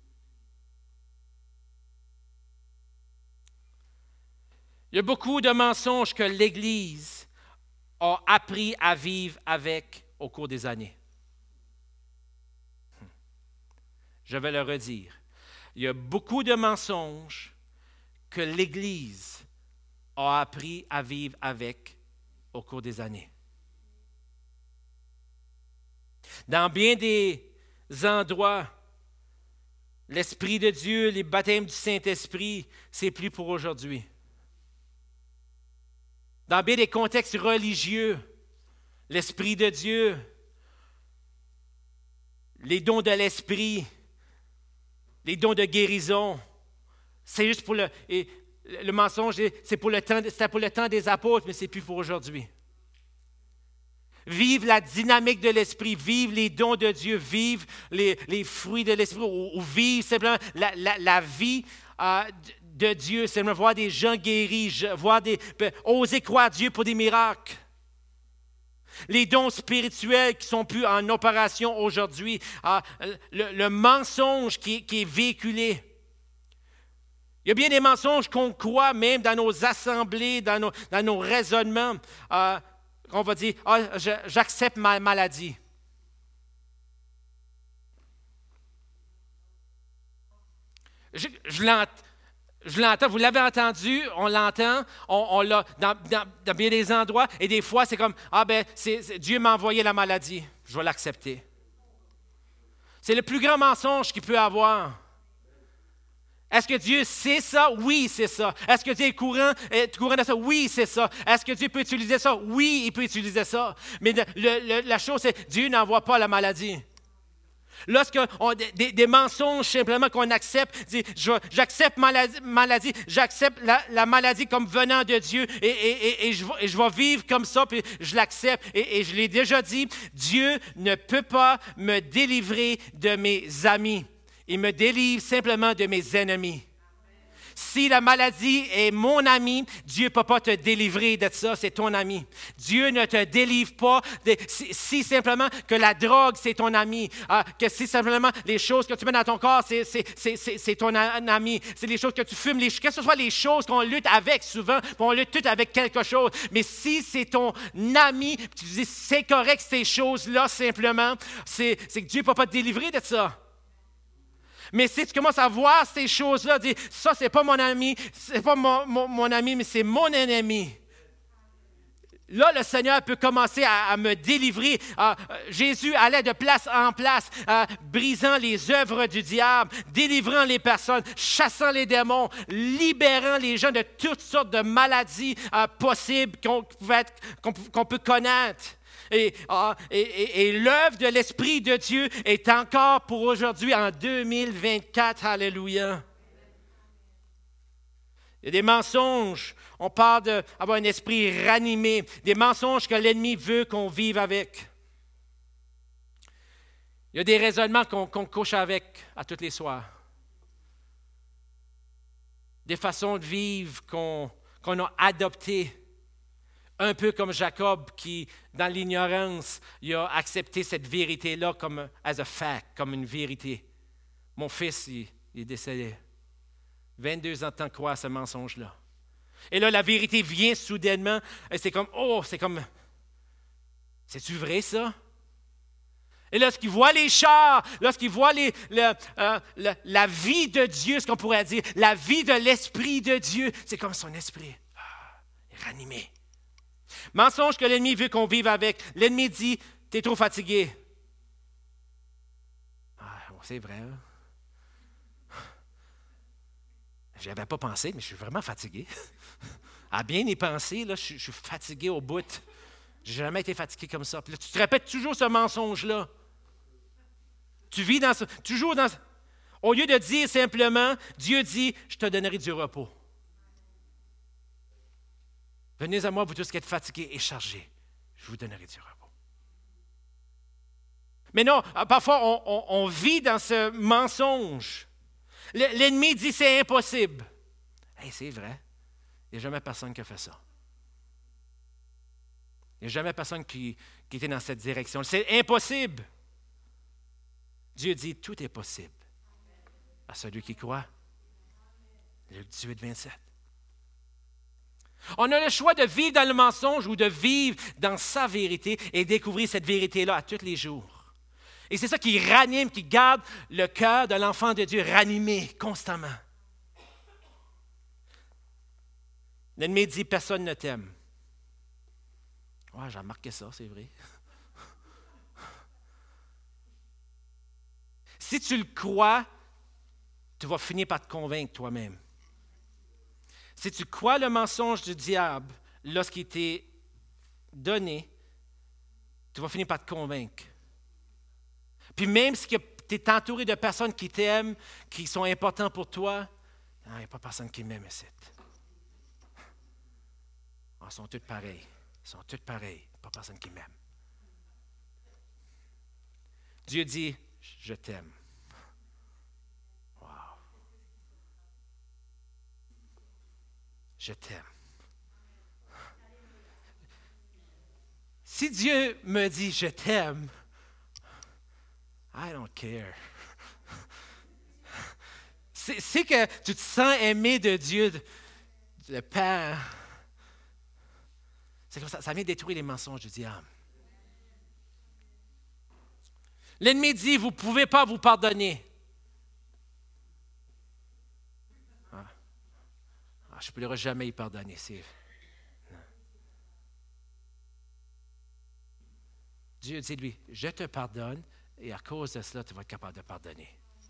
Il y a beaucoup de mensonges que l'Église a appris à vivre avec au cours des années. Je vais le redire. Il y a beaucoup de mensonges que l'Église a appris à vivre avec au cours des années. Dans bien des endroits, l'Esprit de Dieu, les baptêmes du Saint-Esprit, c'est plus pour aujourd'hui. Dans bien des contextes religieux, l'Esprit de Dieu, les dons de l'Esprit, les dons de guérison, c'est juste pour le mensonge, c'était pour le temps des apôtres, mais c'est plus pour aujourd'hui. Vive la dynamique de l'Esprit, vive les dons de Dieu, vive les fruits de l'Esprit, ou vive simplement la vie de Dieu, c'est voir des gens guéris, oser croire Dieu pour des miracles. Les dons spirituels qui sont plus en opération aujourd'hui, le mensonge qui est véhiculé. Il y a bien des mensonges qu'on croit même dans nos assemblées, dans nos raisonnements. On va dire, j'accepte ma maladie. Je l'entends, vous l'avez entendu, on l'entend, on l'a dans bien des endroits, et des fois, c'est comme, Dieu m'a envoyé la maladie, je vais l'accepter. C'est le plus grand mensonge qu'il peut avoir. Est-ce que Dieu sait ça? Oui, c'est ça. Est-ce que Dieu est courant de ça? Oui, c'est ça. Est-ce que Dieu peut utiliser ça? Oui, il peut utiliser ça. Mais la chose, c'est Dieu n'envoie pas la maladie. Lorsque des mensonges simplement qu'on accepte, j'accepte maladie, j'accepte la maladie comme venant de Dieu et je vais vivre comme ça, puis je l'accepte. Et je l'ai déjà dit, Dieu ne peut pas me délivrer de mes amis. Il me délivre simplement de mes ennemis. Si la maladie est mon ami, Dieu ne peut pas te délivrer de ça, c'est ton ami. Dieu ne te délivre pas si simplement que la drogue, c'est ton ami, que si simplement les choses que tu mets dans ton corps, c'est ton ami. C'est les choses que tu fumes, que ce soit les choses qu'on lutte avec souvent, on lutte tout avec quelque chose. Mais si c'est ton ami, tu dis c'est correct ces choses-là simplement, c'est que Dieu ne peut pas te délivrer de ça. Mais si tu commences à voir ces choses-là, dire ça, c'est pas mon ami, c'est pas mon ami, mais c'est mon ennemi. Là, le Seigneur peut commencer à me délivrer. Jésus allait de place en place, brisant les œuvres du diable, délivrant les personnes, chassant les démons, libérant les gens de toutes sortes de maladies possibles qu'on peut connaître. Et l'œuvre de l'Esprit de Dieu est encore pour aujourd'hui, en 2024. Alléluia. Il y a des mensonges. On parle d'avoir un esprit ranimé. Des mensonges que l'ennemi veut qu'on vive avec. Il y a des raisonnements qu'on couche avec à tous les soirs. Des façons de vivre qu'on a adoptées. Un peu comme Jacob qui, dans l'ignorance, il a accepté cette vérité-là comme as a fact, comme une vérité. Mon fils, il est décédé. 22 ans de temps croire à ce mensonge-là. Et là, la vérité vient soudainement, et c'est comme, c'est-tu vrai ça? Et lorsqu'il voit les chars, lorsqu'il voit la vie de Dieu, ce qu'on pourrait dire, la vie de l'Esprit de Dieu, c'est comme son esprit. Il est ranimé. Mensonge que l'ennemi veut qu'on vive avec. L'ennemi dit, tu es trop fatigué. C'est vrai. Hein? Je n'y avais pas pensé, mais je suis vraiment fatigué. À bien y penser, là, je suis fatigué au bout. Je n'ai jamais été fatigué comme ça. Puis là, tu te répètes toujours ce mensonge-là. Tu vis toujours dans... Au lieu de dire simplement, Dieu dit, je te donnerai du repos. Venez à moi, vous tous qui êtes fatigués et chargés. Je vous donnerai du repos. Mais non, parfois, on vit dans ce mensonge. L'ennemi dit c'est impossible. Hey, c'est vrai. Il n'y a jamais personne qui a fait ça. Il n'y a jamais personne qui était dans cette direction. C'est impossible. Dieu dit tout est possible à celui qui croit. Luc 18, 27. On a le choix de vivre dans le mensonge ou de vivre dans sa vérité et découvrir cette vérité-là à tous les jours. Et c'est ça qui ranime, qui garde le cœur de l'enfant de Dieu ranimé constamment. L'ennemi dit « personne ne t'aime ». Ouais, j'ai remarqué ça, c'est vrai. Si tu le crois, tu vas finir par te convaincre toi-même. Si tu crois le mensonge du diable lorsqu'il t'est donné, tu vas finir par te convaincre. Puis même si tu es entouré de personnes qui t'aiment, qui sont importantes pour toi, il n'y a pas personne qui m'aime ici. Ils sont tous pareils. Ils sont tous pareils. Pas personne qui m'aime. Dieu dit, je t'aime. Wow. Je t'aime. Si Dieu me dit, je t'aime, I don't care. C'est que tu te sens aimé de Dieu, le Père. C'est comme ça vient détruire les mensonges du diable. L'ennemi dit, vous ne pouvez pas vous pardonner. Je ne pourrai jamais y pardonner. Dieu dit, lui, je te pardonne et à cause de cela, tu vas être capable de pardonner.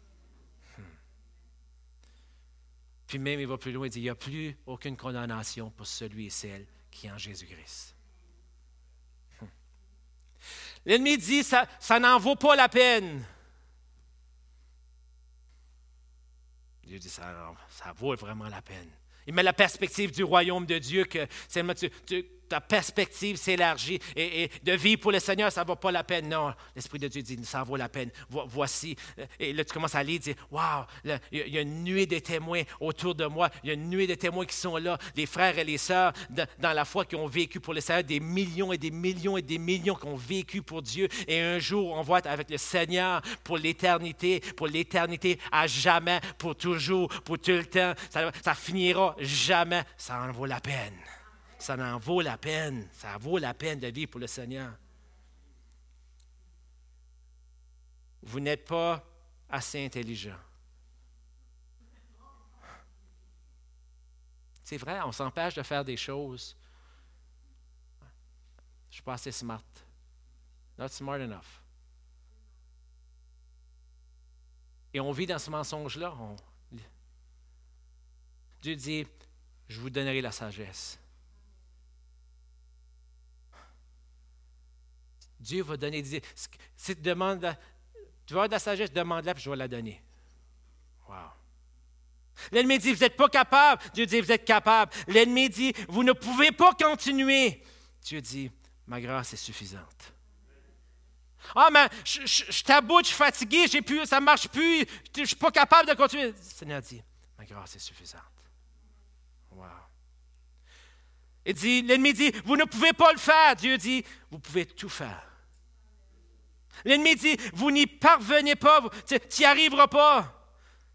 Puis même, il va plus loin, il dit, il n'y a plus aucune condamnation pour celui et celle qui est en Jésus-Christ. L'ennemi dit, ça n'en vaut pas la peine. Dieu dit, ça vaut vraiment la peine. Il met la perspective du royaume de Dieu, que ta perspective s'élargit et de vivre pour le Seigneur, ça ne vaut pas la peine. Non, l'Esprit de Dieu dit, ça vaut la peine. Voici, et là tu commences à lire, tu dis, wow, il y a une nuée de témoins autour de moi, il y a une nuée de témoins qui sont là, les frères et les sœurs dans la foi qui ont vécu pour le Seigneur, des millions et des millions et des millions qui ont vécu pour Dieu. Et un jour, on va être avec le Seigneur pour l'éternité à jamais, pour toujours, pour tout le temps. Ça finira jamais, ça en vaut la peine. Ça en vaut la peine. Ça vaut la peine de vivre pour le Seigneur. Vous n'êtes pas assez intelligent. C'est vrai, on s'empêche de faire des choses. Je ne suis pas assez smart. Not smart enough. Et on vit dans ce mensonge-là. Dieu dit, je vous donnerai la sagesse. Dieu va donner, si tu demandes, tu vas avoir de la sagesse, demande-la, puis je vais la donner. Wow. L'ennemi dit, vous n'êtes pas capable. Dieu dit, vous êtes capable. L'ennemi dit, vous ne pouvez pas continuer. Dieu dit, ma grâce est suffisante. Ah, mais je t'aboute, je suis fatigué, ça ne marche plus, je ne suis pas capable de continuer. Le Seigneur dit, ma grâce est suffisante. Wow. L'ennemi dit, vous ne pouvez pas le faire. Dieu dit, vous pouvez tout faire. L'ennemi dit, vous n'y parvenez pas, tu n'y arriveras pas.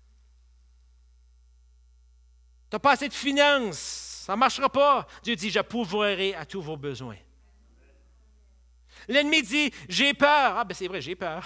Tu n'as pas assez de finances, ça ne marchera pas. Dieu dit, je pourvoirai à tous vos besoins. L'ennemi dit, j'ai peur. Ah, ben c'est vrai, j'ai peur.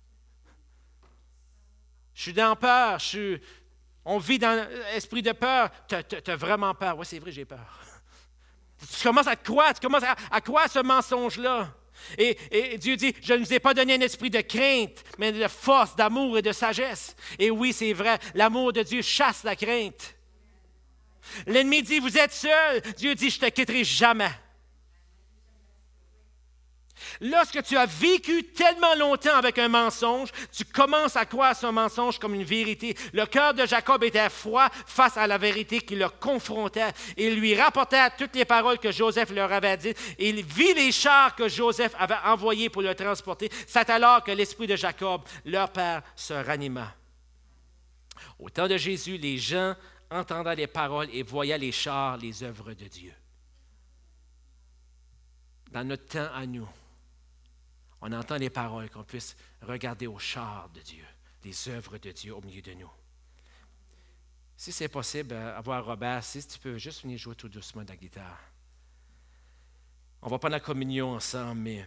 Je suis dans peur, on vit dans l'esprit de peur. Tu as vraiment peur. Oui, c'est vrai, j'ai peur. Tu commences à croire, à croire ce mensonge-là. Et Dieu dit, je ne vous ai pas donné un esprit de crainte, mais de force, d'amour et de sagesse. Et oui, c'est vrai, l'amour de Dieu chasse la crainte. L'ennemi dit, vous êtes seul. Dieu dit, je ne te quitterai jamais. Lorsque tu as vécu tellement longtemps avec un mensonge, tu commences à croire ce mensonge comme une vérité. Le cœur de Jacob était froid face à la vérité qui le confrontait. Il lui rapportait toutes les paroles que Joseph leur avait dites. Il vit les chars que Joseph avait envoyés pour le transporter. C'est alors que l'esprit de Jacob, leur père, se ranima. Au temps de Jésus, les gens entendaient les paroles et voyaient les chars, les œuvres de Dieu. Dans notre temps à nous, on entend les paroles, qu'on puisse regarder aux chars de Dieu, les œuvres de Dieu au milieu de nous. Si c'est possible, avoir Robert, si tu peux juste venir jouer tout doucement de la guitare. On va prendre la communion ensemble, mais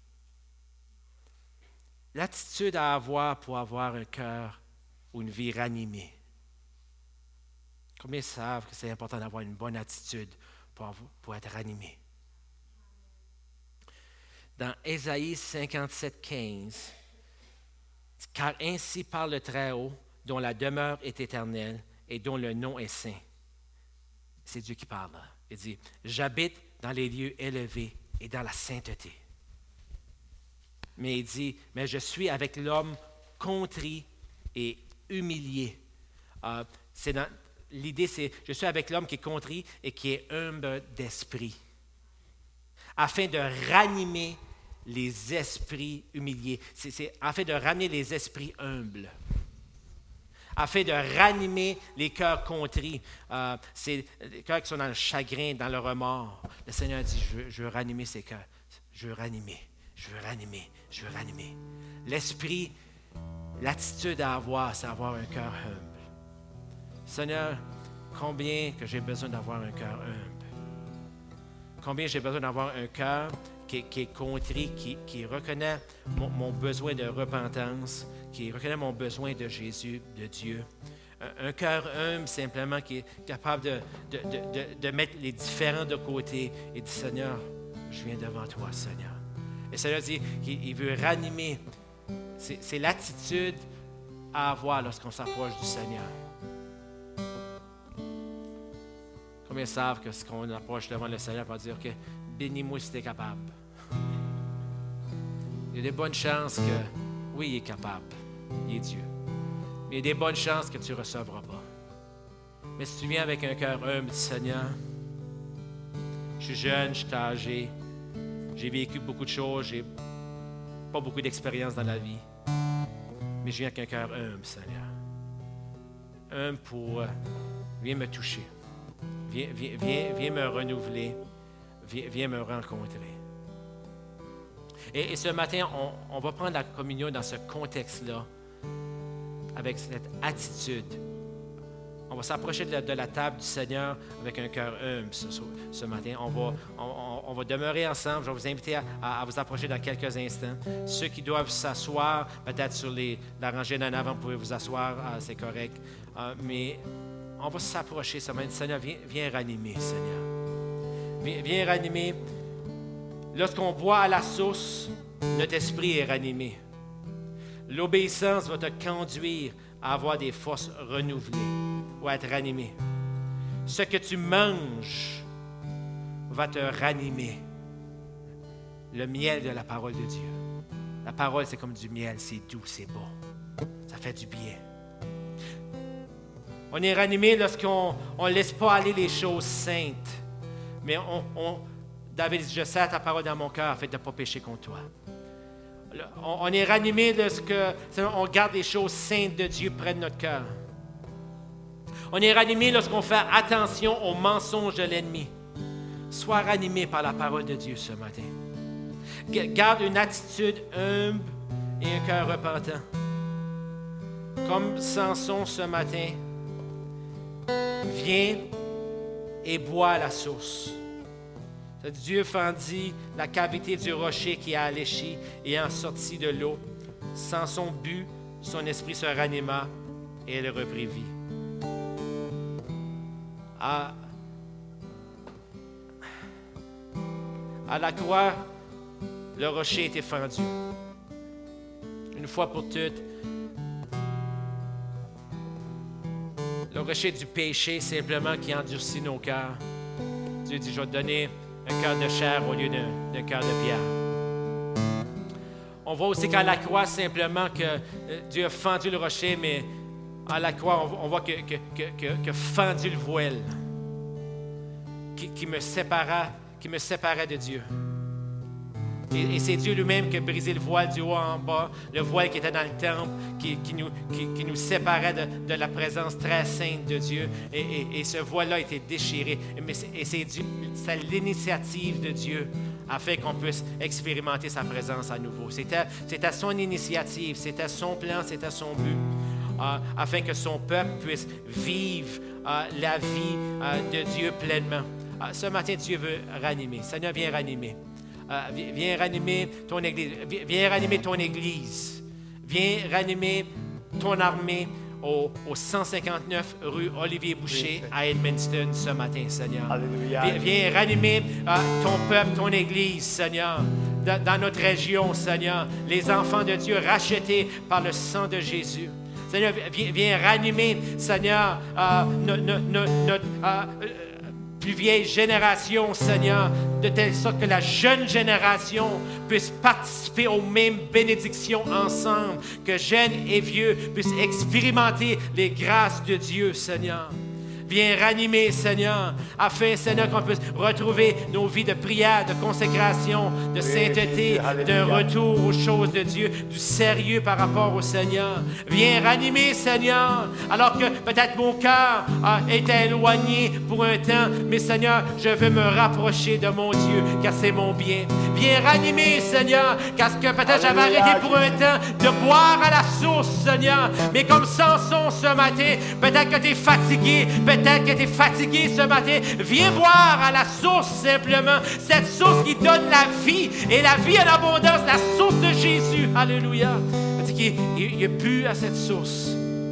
l'attitude à avoir pour avoir un cœur ou une vie ranimée. Combien savent que c'est important d'avoir une bonne attitude pour être ranimé? Dans Ésaïe 57, 15, « Car ainsi parle le Très-Haut, dont la demeure est éternelle et dont le nom est saint. » C'est Dieu qui parle là. Il dit, « J'habite dans les lieux élevés et dans la sainteté. » Mais il dit, « Mais je suis avec l'homme contrit et humilié. » L'idée, c'est, je suis avec l'homme qui est contrit et qui est humble d'esprit, afin de ranimer les esprits humiliés. C'est afin de ramener les esprits humbles, afin de ranimer les cœurs contrits. C'est les cœurs qui sont dans le chagrin, dans le remords. Le Seigneur dit, je veux ranimer ces cœurs. Je veux ranimer. L'esprit, l'attitude à avoir, c'est avoir un cœur humble. Seigneur, combien que j'ai besoin d'avoir un cœur humble. Combien j'ai besoin d'avoir un cœur qui est contrit, qui reconnaît mon besoin de repentance, qui reconnaît mon besoin de Jésus, de Dieu. Un cœur humble, simplement, qui est capable de mettre les différends de côté et dit, Seigneur, je viens devant toi, Seigneur. Et Seigneur dit qu'il veut ranimer. C'est l'attitude à avoir lorsqu'on s'approche du Seigneur. Combien savent que ce qu'on approche devant le Seigneur va dire que bénis-moi si tu es capable. Il y a des bonnes chances que, oui, il est capable, il est Dieu. Mais il y a des bonnes chances que tu ne recevras pas. Mais si tu viens avec un cœur humble, Seigneur, je suis jeune, je suis âgé, j'ai vécu beaucoup de choses, j'ai pas beaucoup d'expérience dans la vie, mais je viens avec un cœur humble, Seigneur. Humble pour, viens me toucher. Viens me renouveler. Viens me rencontrer. Et ce matin, on va prendre la communion dans ce contexte-là, avec cette attitude. On va s'approcher de la table du Seigneur avec un cœur humble ce matin. On va demeurer ensemble. Je vais vous inviter à vous approcher dans quelques instants. Ceux qui doivent s'asseoir, peut-être sur la rangée d'en avant, vous pouvez vous asseoir, c'est correct. Mais on va s'approcher ce matin. Seigneur, viens ranimer, Seigneur. Viens ranimer. Lorsqu'on boit à la source, notre esprit est ranimé. L'obéissance va te conduire à avoir des forces renouvelées ou à être ranimé. Ce que tu manges va te ranimer. Le miel de la parole de Dieu. La parole, c'est comme du miel, c'est doux, c'est bon. Ça fait du bien. On est ranimé lorsqu'on ne laisse pas aller les choses saintes. Mais David dit, je sais ta parole dans mon cœur afin de ne pas pécher contre toi. On est ranimé lorsqu'on garde les choses saintes de Dieu près de notre cœur. On est ranimé lorsqu'on fait attention aux mensonges de l'ennemi. Sois ranimé par la parole de Dieu ce matin. Garde une attitude humble et un cœur repentant. Comme Samson ce matin, viens et bois à la source. Dieu fendit la cavité du rocher qui a alléché et en sortit de l'eau. Samson but, son esprit se ranima et elle reprit vie. À la croix, le rocher était fendu. Une fois pour toutes, le rocher du péché simplement qui endurcit nos cœurs. Dieu dit, je vais te donner un cœur de chair au lieu d'un cœur de pierre. On voit aussi qu'à la croix, simplement que Dieu a fendu le rocher, mais à la croix, on voit que fendu le voile qui me séparait de Dieu. Et c'est Dieu lui-même qui a brisé le voile du haut en bas, le voile qui était dans le temple, qui nous séparait de la présence très sainte de Dieu. Et ce voile-là a été déchiré. Et c'est l'initiative de Dieu afin qu'on puisse expérimenter sa présence à nouveau. C'était son initiative, c'était son plan, c'était son but, afin que son peuple puisse vivre la vie de Dieu pleinement. Ce matin, Dieu veut ranimer. Seigneur, viens ranimer. Viens ranimer ton Église. Viens ranimer ton Église. Viens ranimer ton armée au 159 rue Olivier Boucher à Edmundston ce matin, Seigneur. Alléluia. Viens ranimer ton peuple, ton Église, Seigneur, dans notre région, Seigneur. Les enfants de Dieu rachetés par le sang de Jésus. Seigneur, viens ranimer, Seigneur, notre plus vieille génération, Seigneur, de telle sorte que la jeune génération puisse participer aux mêmes bénédictions ensemble, que jeunes et vieux puissent expérimenter les grâces de Dieu, Seigneur. Viens ranimer, Seigneur, afin, Seigneur, qu'on puisse retrouver nos vies de prière, de consécration, de sainteté, d'un retour aux choses de Dieu, du sérieux par rapport au Seigneur. Viens ranimer, Seigneur, alors que peut-être mon cœur est éloigné pour un temps, mais Seigneur, je veux me rapprocher de mon Dieu, car c'est mon bien. Viens ranimer, Seigneur, car que peut-être j'avais arrêté pour un temps de boire à la source, Seigneur, mais comme Samson ce matin, peut-être que tu es fatigué, peut-être que tu es fatigué ce matin, viens boire à la source simplement, cette source qui donne la vie, et la vie en abondance, la source de Jésus. Alléluia. Il a bu à cette source.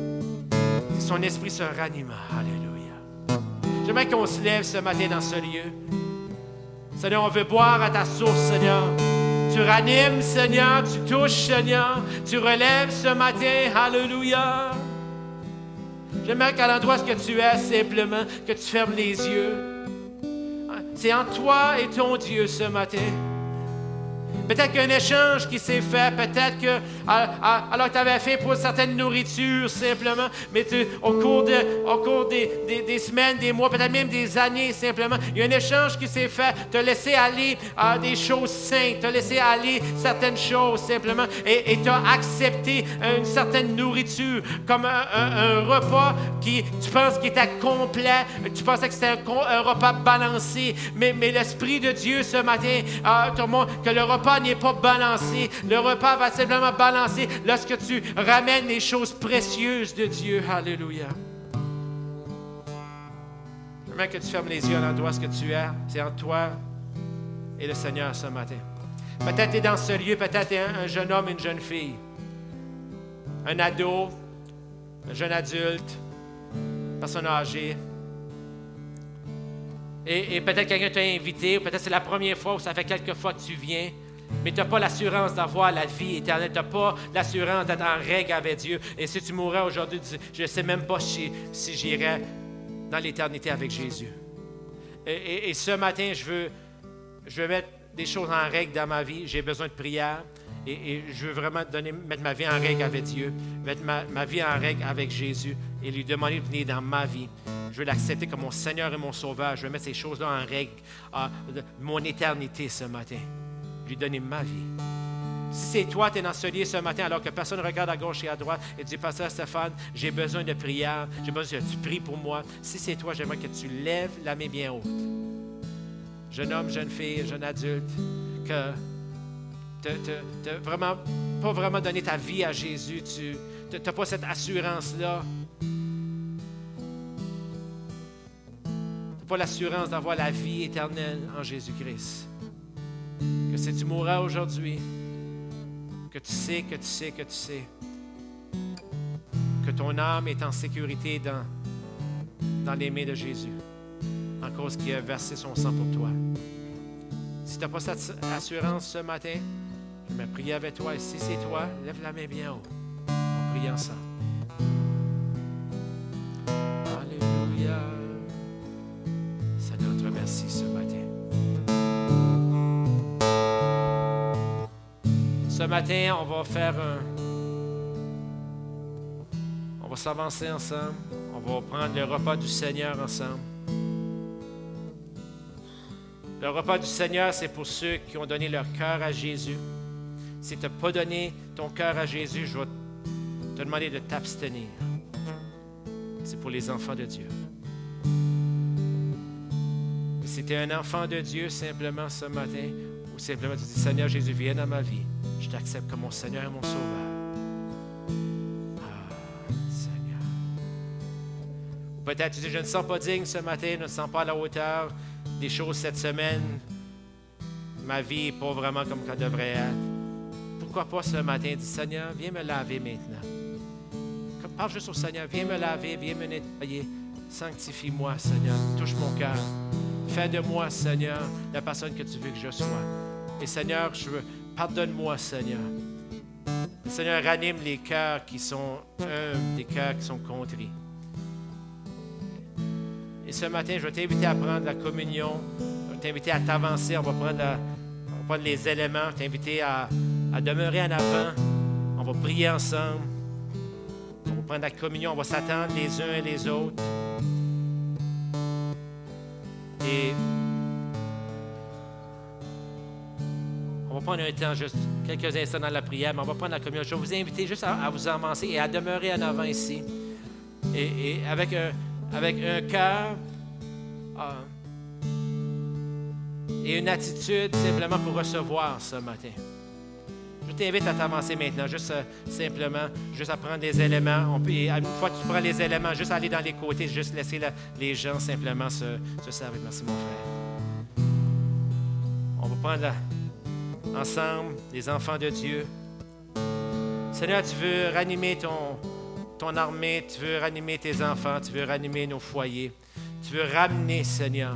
Son esprit se ranima. Alléluia. J'aimerais qu'on se lève ce matin dans ce lieu. Seigneur, on veut boire à ta source, Seigneur. Tu ranimes, Seigneur, tu touches, Seigneur, tu relèves ce matin. Alléluia. J'aimerais qu'à l'endroit où tu es, simplement, que tu fermes les yeux. C'est entre toi et ton Dieu ce matin. Peut-être qu'il y a un échange qui s'est fait, peut-être que alors que tu avais fait pour certaines nourritures simplement, mais au cours des semaines, des mois, peut-être même des années simplement, il y a un échange qui s'est fait, tu as laissé aller des choses saintes, tu as laissé aller certaines choses simplement, et tu as accepté une certaine nourriture comme un repas qui, tu penses qu'il était complet, tu pensais que c'était un repas balancé, mais l'Esprit de Dieu ce matin te montre que le repas n'est pas balancé. Le repas va simplement balancer lorsque tu ramènes les choses précieuses de Dieu. Alléluia. J'aimerais que tu fermes les yeux à l'endroit où tu es. C'est entre toi et le Seigneur ce matin. Peut-être tu es dans ce lieu, peut-être tu es un jeune homme, une jeune fille, un ado, un jeune adulte, une personne âgée. Et peut-être quelqu'un t'a invité, ou peut-être c'est la première fois, ou ça fait quelques fois que tu viens. Mais tu n'as pas l'assurance d'avoir la vie éternelle. Tu n'as pas l'assurance d'être en règle avec Dieu. Et si tu mourrais aujourd'hui, je ne sais même pas si j'irais dans l'éternité avec Jésus. Et ce matin, je veux mettre des choses en règle dans ma vie. J'ai besoin de prière. Et je veux vraiment mettre ma vie en règle avec Dieu. Mettre ma vie en règle avec Jésus. Et lui demander de venir dans ma vie. Je veux l'accepter comme mon Seigneur et mon Sauveur. Je veux mettre ces choses-là en règle. Mon éternité ce matin. Lui donner ma vie. Si c'est toi, tu es dans ce lieu ce matin, alors que personne ne regarde à gauche et à droite et dit, Pasteur Stéphane, j'ai besoin de prière, j'ai besoin que tu pries pour moi. Si c'est toi, j'aimerais que tu lèves la main bien haute. Jeune homme, jeune fille, jeune adulte, que tu n'as vraiment pas vraiment donné ta vie à Jésus, tu n'as pas cette assurance-là. Tu n'as pas l'assurance d'avoir la vie éternelle en Jésus-Christ. Que si tu mourras aujourd'hui, que tu sais que ton âme est en sécurité dans les mains de Jésus, en cause qu'il a versé son sang pour toi. Si tu n'as pas cette assurance ce matin, je vais prier avec toi. Et si c'est toi, lève la main bien haut. On prie ensemble. Alléluia. Seigneur, on te remercie ce matin. Ce matin, on va s'avancer ensemble. On va prendre le repas du Seigneur ensemble. Le repas du Seigneur, c'est pour ceux qui ont donné leur cœur à Jésus. Si tu n'as pas donné ton cœur à Jésus, je vais te demander de t'abstenir. C'est pour les enfants de Dieu. Et si tu es un enfant de Dieu simplement ce matin, ou simplement tu dis, Seigneur Jésus, viens dans ma vie. Je t'accepte comme mon Seigneur et mon Sauveur. Seigneur. Ou peut-être tu dis, je ne me sens pas digne ce matin, je ne me sens pas à la hauteur des choses cette semaine. Ma vie n'est pas vraiment comme elle devrait être. Pourquoi pas ce matin, dis, Seigneur, viens me laver maintenant. Parle juste au Seigneur, viens me laver, viens me nettoyer. Sanctifie-moi, Seigneur, touche mon cœur. Fais de moi, Seigneur, la personne que tu veux que je sois. Et Seigneur, pardonne-moi, Seigneur. Seigneur, ranime les cœurs qui sont humbles, les cœurs qui sont contrits. Et ce matin, je vais t'inviter à prendre la communion. Je vais t'inviter à t'avancer. On va prendre les éléments. Je vais t'inviter à demeurer en avant. On va prier ensemble. On va prendre la communion. On va s'attendre les uns et les autres. Et on va prendre un temps, juste quelques instants dans la prière, mais on va prendre la communion. Je vais vous inviter juste à vous avancer et à demeurer en avant ici. Et avec un cœur et une attitude simplement pour recevoir ce matin. Je t'invite à t'avancer maintenant, juste simplement, juste à prendre des éléments. Une fois que tu prends les éléments, juste aller dans les côtés, juste laisser les gens simplement se servir. Merci mon frère. On va prendre ensemble les enfants de Dieu. Seigneur, tu veux ranimer ton armée, tu veux ranimer tes enfants, tu veux ranimer nos foyers. Tu veux ramener, Seigneur,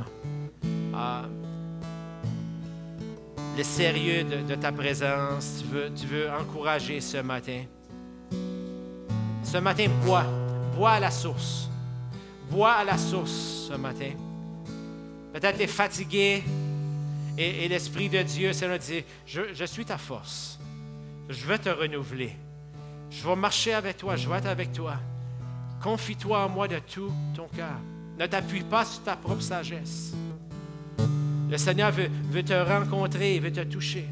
le sérieux de ta présence. Tu veux encourager ce matin. Ce matin, bois à la source. Bois à la source ce matin. Peut-être tu es fatigué et l'Esprit de Dieu, Seigneur, dit, je suis ta force. Je veux te renouveler. Je vais marcher avec toi, je vais être avec toi. Confie-toi en moi de tout ton cœur. Ne t'appuie pas sur ta propre sagesse. Le Seigneur veut te rencontrer, veut te toucher.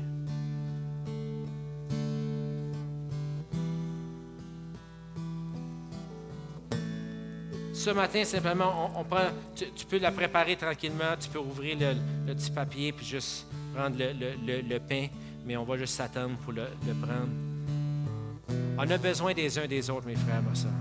Ce matin, simplement, on prend, tu peux la préparer tranquillement, tu peux ouvrir le petit papier puis juste prendre le pain, mais on va juste s'attendre pour le prendre. On a besoin des uns des autres, mes frères, ma soeur.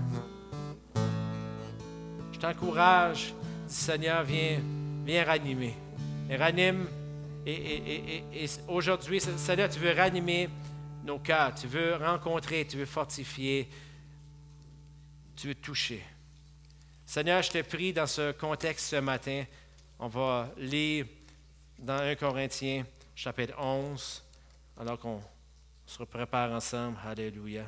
Je t'encourage, dis Seigneur, viens ranimer. Et ranime, et aujourd'hui, Seigneur, tu veux ranimer nos cœurs, tu veux rencontrer, tu veux fortifier, tu veux toucher. Seigneur, je te prie dans ce contexte ce matin, on va lire dans 1 Corinthiens, chapitre 11, alors qu'on se prépare ensemble. Alléluia.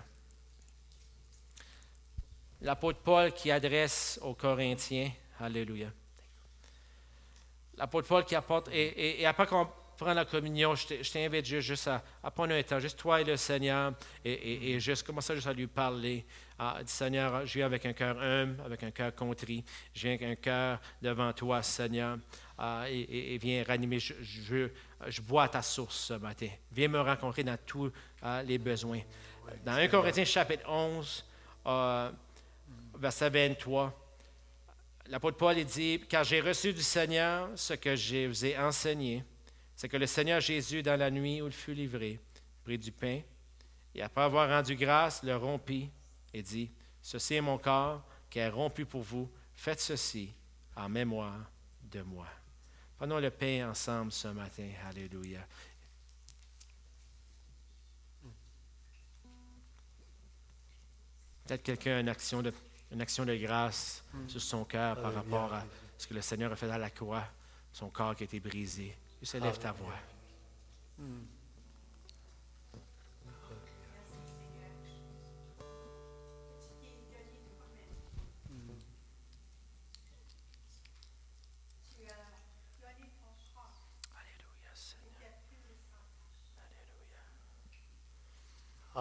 L'apôtre Paul qui adresse aux Corinthiens. Alléluia. L'apôtre Paul qui apporte, et après qu'on prend la communion, je t'invite juste à prendre un temps, juste toi et le Seigneur, et juste commencer juste à lui parler. Dis Seigneur, je viens avec un cœur humble, avec un cœur contrit, je viens avec un cœur devant toi, Seigneur, et viens ranimer, je bois à ta source ce matin. Viens me rencontrer dans tous les besoins. Dans 1 Corinthiens chapitre 11, verset 23, l'apôtre Paul dit, « Car j'ai reçu du Seigneur ce que je vous ai enseigné, c'est que le Seigneur Jésus, dans la nuit où il fut livré, prit du pain, et après avoir rendu grâce, le rompit, et dit, « Ceci est mon corps qui est rompu pour vous, faites ceci en mémoire de moi. » Prenons le pain ensemble ce matin. Alléluia. Peut-être quelqu'un a une action de grâce sur son cœur par rapport à ce que le Seigneur a fait à la croix, son corps qui a été brisé. Juste élève ta voix. Alléluia, Seigneur. Alléluia.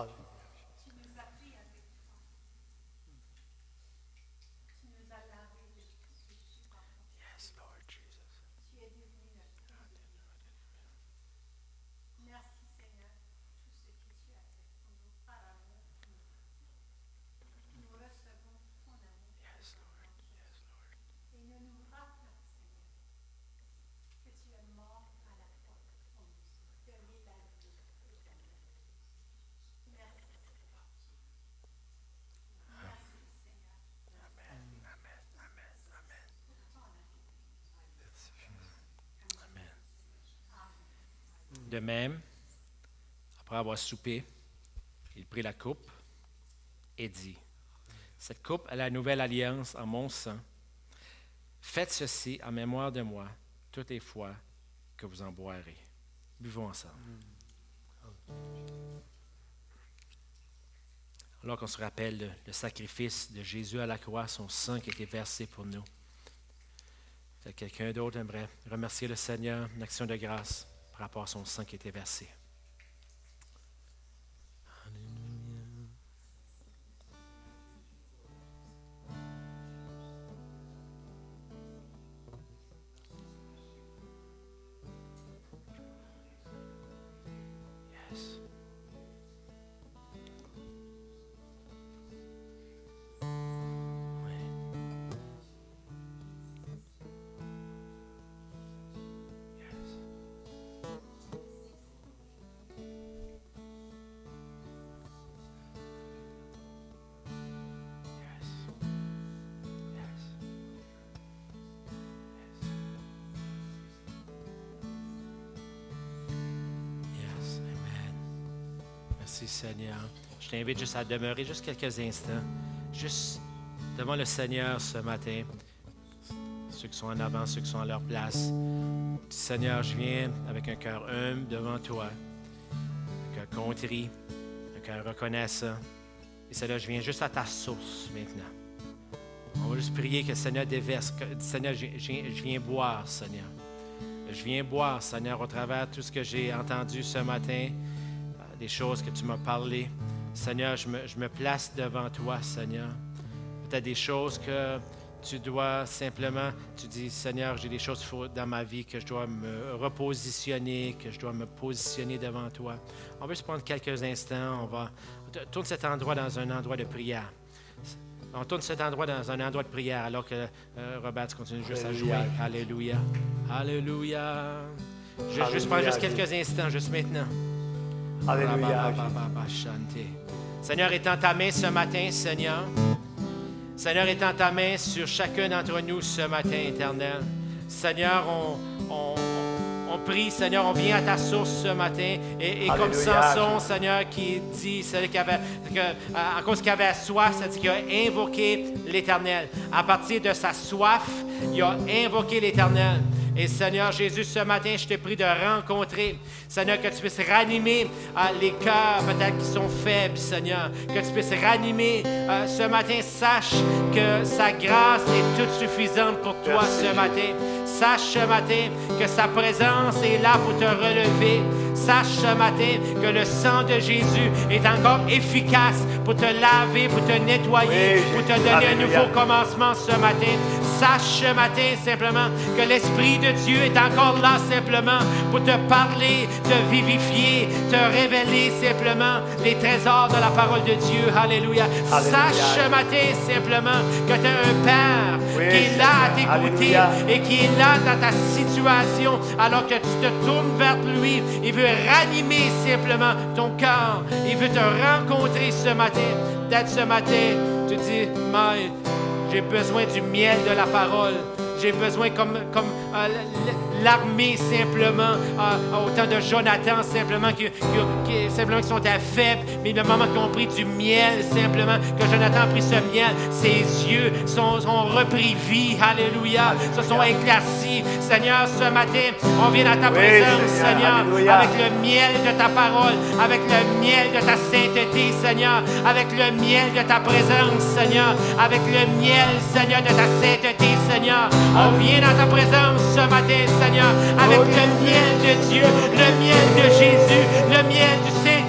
De même, après avoir soupé, il prit la coupe et dit, « Cette coupe est la nouvelle alliance en mon sang. Faites ceci en mémoire de moi toutes les fois que vous en boirez. » Buvons ensemble. Alors qu'on se rappelle le sacrifice de Jésus à la croix, son sang qui a été versé pour nous. Quelqu'un d'autre aimerait remercier le Seigneur, une action de grâce par rapport à son sang qui a été versé. Merci Seigneur. Je t'invite juste à demeurer juste quelques instants, juste devant le Seigneur ce matin. Ceux qui sont en avant, ceux qui sont à leur place. Seigneur, je viens avec un cœur humble devant toi, un cœur contrit, un cœur reconnaissant. Et Seigneur, je viens juste à ta source maintenant. On va juste prier que le Seigneur déverse. Seigneur, je viens boire, Seigneur. Je viens boire, Seigneur, au travers de tout ce que j'ai entendu ce matin, des choses que tu m'as parlé. Seigneur, je me place devant toi, Seigneur. Peut-être des choses que tu dois simplement, tu dis, Seigneur, j'ai des choses dans ma vie que je dois me repositionner, que je dois me positionner devant toi. On va se prendre quelques instants. Tourne cet endroit dans un endroit de prière. On tourne cet endroit dans un endroit de prière alors que Robert continue juste à jouer. Alléluia. Alléluia. Je prends juste quelques instants, juste maintenant. Alléluia. Seigneur, étends ta main ce matin, Seigneur. Seigneur, étends ta main sur chacun d'entre nous ce matin, Éternel. Seigneur, on prie, Seigneur, on vient à ta source ce matin. Et comme Samson, Seigneur, qui dit, à cause qu'il avait soif, ça dit qu'il a invoqué l'Éternel. À partir de sa soif, il a invoqué l'Éternel. Et Seigneur Jésus, ce matin, je te prie de rencontrer, Seigneur, que tu puisses ranimer les cœurs peut-être qui sont faibles, Seigneur. Que tu puisses ranimer ce matin. Sache que sa grâce est toute suffisante pour toi ce matin. Sache ce matin que sa présence est là pour te relever. Sache ce matin que le sang de Jésus est encore efficace pour te laver, pour te nettoyer, pour te donner un nouveau commencement ce matin. Sache ce matin simplement que l'Esprit de Dieu est encore là simplement pour te parler, te vivifier, te révéler simplement les trésors de la parole de Dieu. Alléluia. Sache ce matin simplement que tu as un Père qui est là à t'écouter et qui est là dans ta situation alors que tu te tournes vers lui. Il veut ranimer simplement ton cœur. Il veut te rencontrer ce matin. Peut-être ce matin, tu dis, mais j'ai besoin du miel de la parole. J'ai besoin comme l'armée simplement, autant de Jonathan simplement qui sont faibles, mais le moment qu'ils ont pris du miel simplement, que Jonathan a pris ce miel, ses yeux sont repris vie, alléluia, se sont éclaircis. Seigneur, ce matin, on vient à ta présence, Seigneur, avec le miel de ta parole, avec le miel de ta sainteté, Seigneur, avec le miel de ta présence, Seigneur, avec le miel, Seigneur, de ta sainteté, Seigneur. On vient dans ta présence ce matin, Seigneur, avec le miel de Dieu, le miel de Jésus, le miel du Saint-Esprit,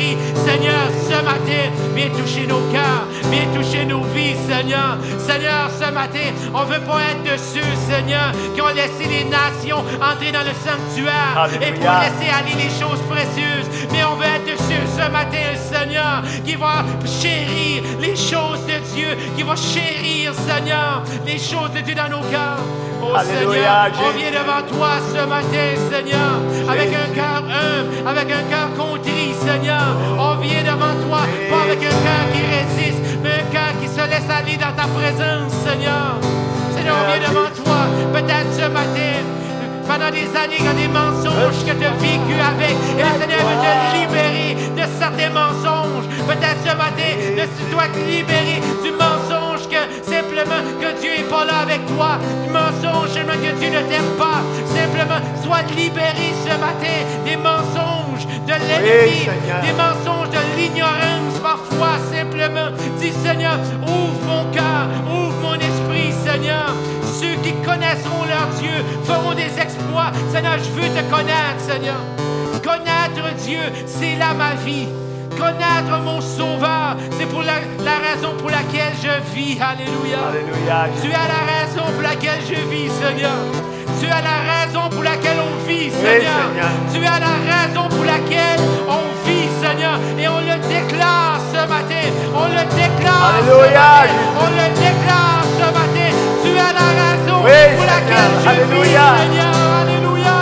chéris, Seigneur, ce matin, viens toucher nos cœurs, viens toucher nos vies, Seigneur. Seigneur, ce matin, on ne veut pas être de ceux, Seigneur, qui ont laissé les nations entrer dans le sanctuaire et pour laisser aller les choses précieuses. Mais on veut être de ceux, ce matin, Seigneur, qui va chérir les choses de Dieu, qui va chérir, Seigneur, les choses de Dieu dans nos cœurs. Oh Seigneur, on vient devant toi ce matin, Seigneur, avec un cœur humble, avec un cœur contrit, Seigneur. On vient devant toi, pas avec un cœur qui résiste, mais un cœur qui se laisse aller dans ta présence, Seigneur. Seigneur, on vient devant toi, peut-être ce matin, pendant des années, il y a des mensonges que tu as vécu avec. Et le Seigneur veut te libérer de certains mensonges. Peut-être ce matin, tu dois te libérer du mensonge que simplement que Dieu n'est pas là avec toi. Du mensonge simplement que Dieu ne t'aime pas. Simplement, sois libéré ce matin des mensonges de l'ennemi, des mensonges de l'ignorance parfois. Simplement, dis Seigneur, ouvre mon cœur, ouvre mon esprit, Seigneur. Ceux qui connaîtront leur Dieu feront des exploits. Seigneur, je veux te connaître, Seigneur. Connaître Dieu, c'est là ma vie. Connaître mon Sauveur, c'est pour la raison pour laquelle je vis. Alléluia. Alléluia. Tu as la raison pour laquelle je vis, Seigneur. Tu as la raison pour laquelle on vit, Seigneur. Tu as la raison pour laquelle on vit, Seigneur. Et on le déclare ce matin. On le déclare ce matin. On le déclare ce matin. Tu as la raison pour laquelle je vis, Seigneur. Alléluia.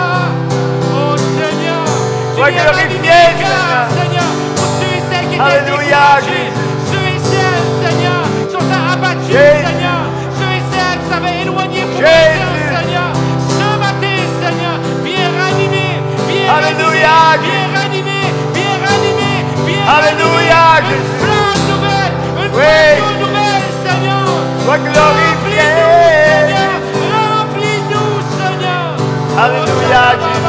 Oh Seigneur. Sois glorifié, Seigneur. Pour ceux et celles qui étaient découragés. Ceux et celles, Seigneur, qui sont abattus, Seigneur. Ceux et celles qui s'avaient éloigné pour Seigneur. Ce matin, Seigneur, viens ranimer. Viens ranimer. Viens ranimer. Viens ranimer. Viens ranimer. Une flamme nouvelle. Une flamme nouvelle, Seigneur. Sois glorifié. Remplis-nous, Seigneur. Alléluia, Jésus.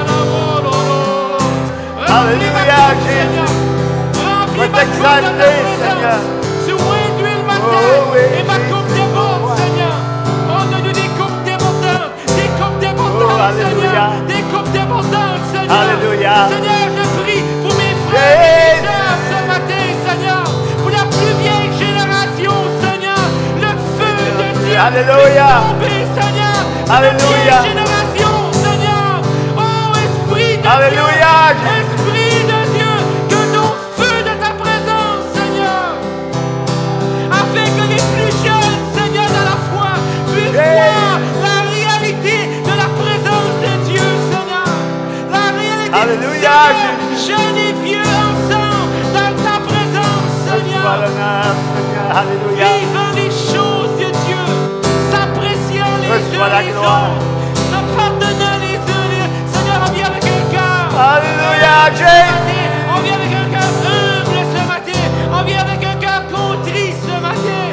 Alléluia, Jésus. Remplis ma t'exalter, Seigneur. Tu réduis ma terre et ma coupe déborde, Seigneur. On a eu des coupes débordantes, Seigneur. Des coupes débordantes, Seigneur. Alléluia. Seigneur, je prie pour mes frères et sœurs ce matin, Seigneur. Pour la plus vieille génération, Seigneur. Le feu de Dieu Alléluia. est tombé, Seigneur. Alléluia. La vieille génération, Seigneur. Oh, Esprit de Alléluia. Dieu. Esprit de Dieu, que ton feu de ta présence, Seigneur, afin que les plus jeunes, Seigneur, dans la foi, puissent voir la réalité de la présence de Dieu, Seigneur. La réalité, Alléluia, Seigneur, jeunes et vieux ensemble, dans ta présence, Seigneur. Alléluia. Vivant les choses de Dieu, s'appréciant les Reçois uns la les gloire. autres, se pardonnant les uns les autres. Seigneur, on vient avec un cœur. Alléluia, Jésus. On vient avec un cœur humble ce matin. On vient avec un cœur contrit ce matin.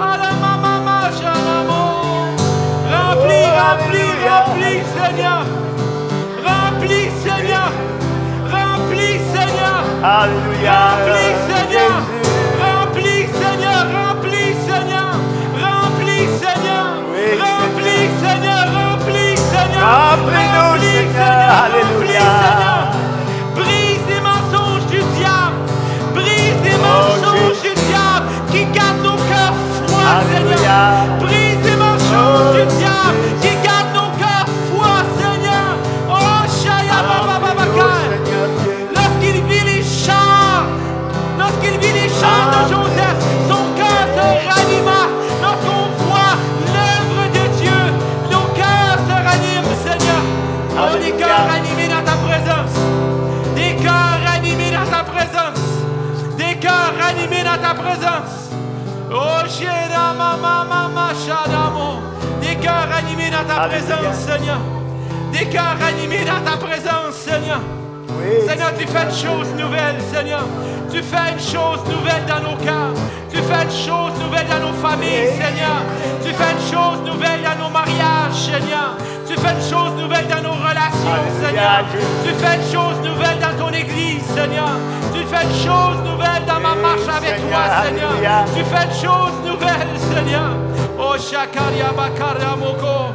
Remplis, remplis, remplis, Seigneur. Remplis, Seigneur. Remplis, Seigneur. Alléluia. Remplis, Seigneur. Remplis, Seigneur. Remplis, Seigneur. Remplis, Seigneur. Remplis, Seigneur. Remplis, Seigneur. Remplis-nous, Remplis, Seigneur. Alléluia. Seigneur. Brise les mensonges du diable. Brise les mensonges du diable qui gardent nos cœurs froids, Alléluia. Seigneur. Brise les mensonges du diable qui gardent nos cœurs froids, Seigneur. Oh, Shaya Baba Babakar. Lorsqu'il vit les chants, de Joseph, son cœur se ranima. Lorsqu'on voit l'œuvre de Dieu, nos cœurs se raniment, Seigneur. Oh, des cœurs animés dans ta présence. Des cœurs animés dans ta présence. Des cœurs animés dans ta présence. Oh, Shera Mama Shadamo. Des cœurs animés dans ta présence, Seigneur. Des cœurs animés dans ta présence, Seigneur. Seigneur, tu fais une chose nouvelle, Seigneur. Tu fais une chose nouvelle dans nos cœurs. Tu fais une chose nouvelle dans nos familles, Seigneur. Tu fais une chose nouvelle dans nos mariages, Seigneur. Tu fais une chose nouvelle dans nos relations, Seigneur. Tu fais une chose nouvelle dans ton église, Seigneur. Tu fais une chose nouvelle dans ma marche avec toi, Seigneur. Tu fais une chose nouvelle, Seigneur. Oh, Shakaria Bakaria Moko.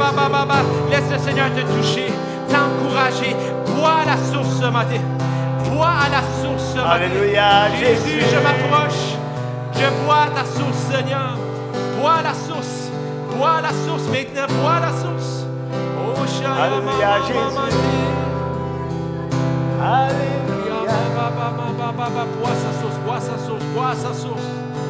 Laisse le Seigneur te toucher, t'encourager. Bois la source ce matin. bois à la source ce matin. Alléluia, Jésus, Jésus. je m'approche. Je bois à ta source, Seigneur. Bois à la source. Bois à la source maintenant. Bois à la source. Oh, Alléluia, Jésus. Alléluia. Bois sa source. Bois sa source. Bois sa source.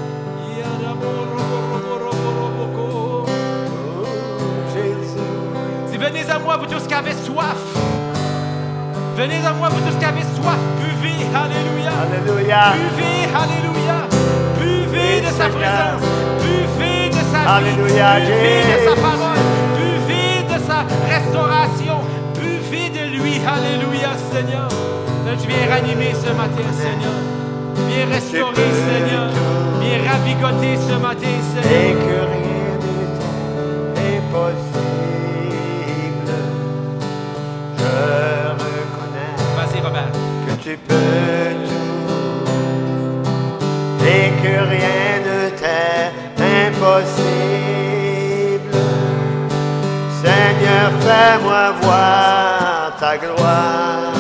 Oh, Jésus. Si venez à moi, vous tous qui avez soif. Venez à moi, vous tous qui avez soif. Buvez. Alléluia. Alléluia. Buvez, alléluia. Buvez de sa Seigneur. présence. Buvez de sa vie. Alléluia, Buvez de sa Jésus. parole. Buvez de sa restauration. Buvez de lui. Alléluia, Seigneur. Je viens ranimer ce matin, Seigneur. Viens restaurer, Seigneur. Viens ravigoter ce matin, Et Seigneur. que rien n'est impossible. Je reconnais Vas-y, Robert. que tu peux tout et que rien ne t'est impossible. Seigneur, fais-moi voir ta gloire.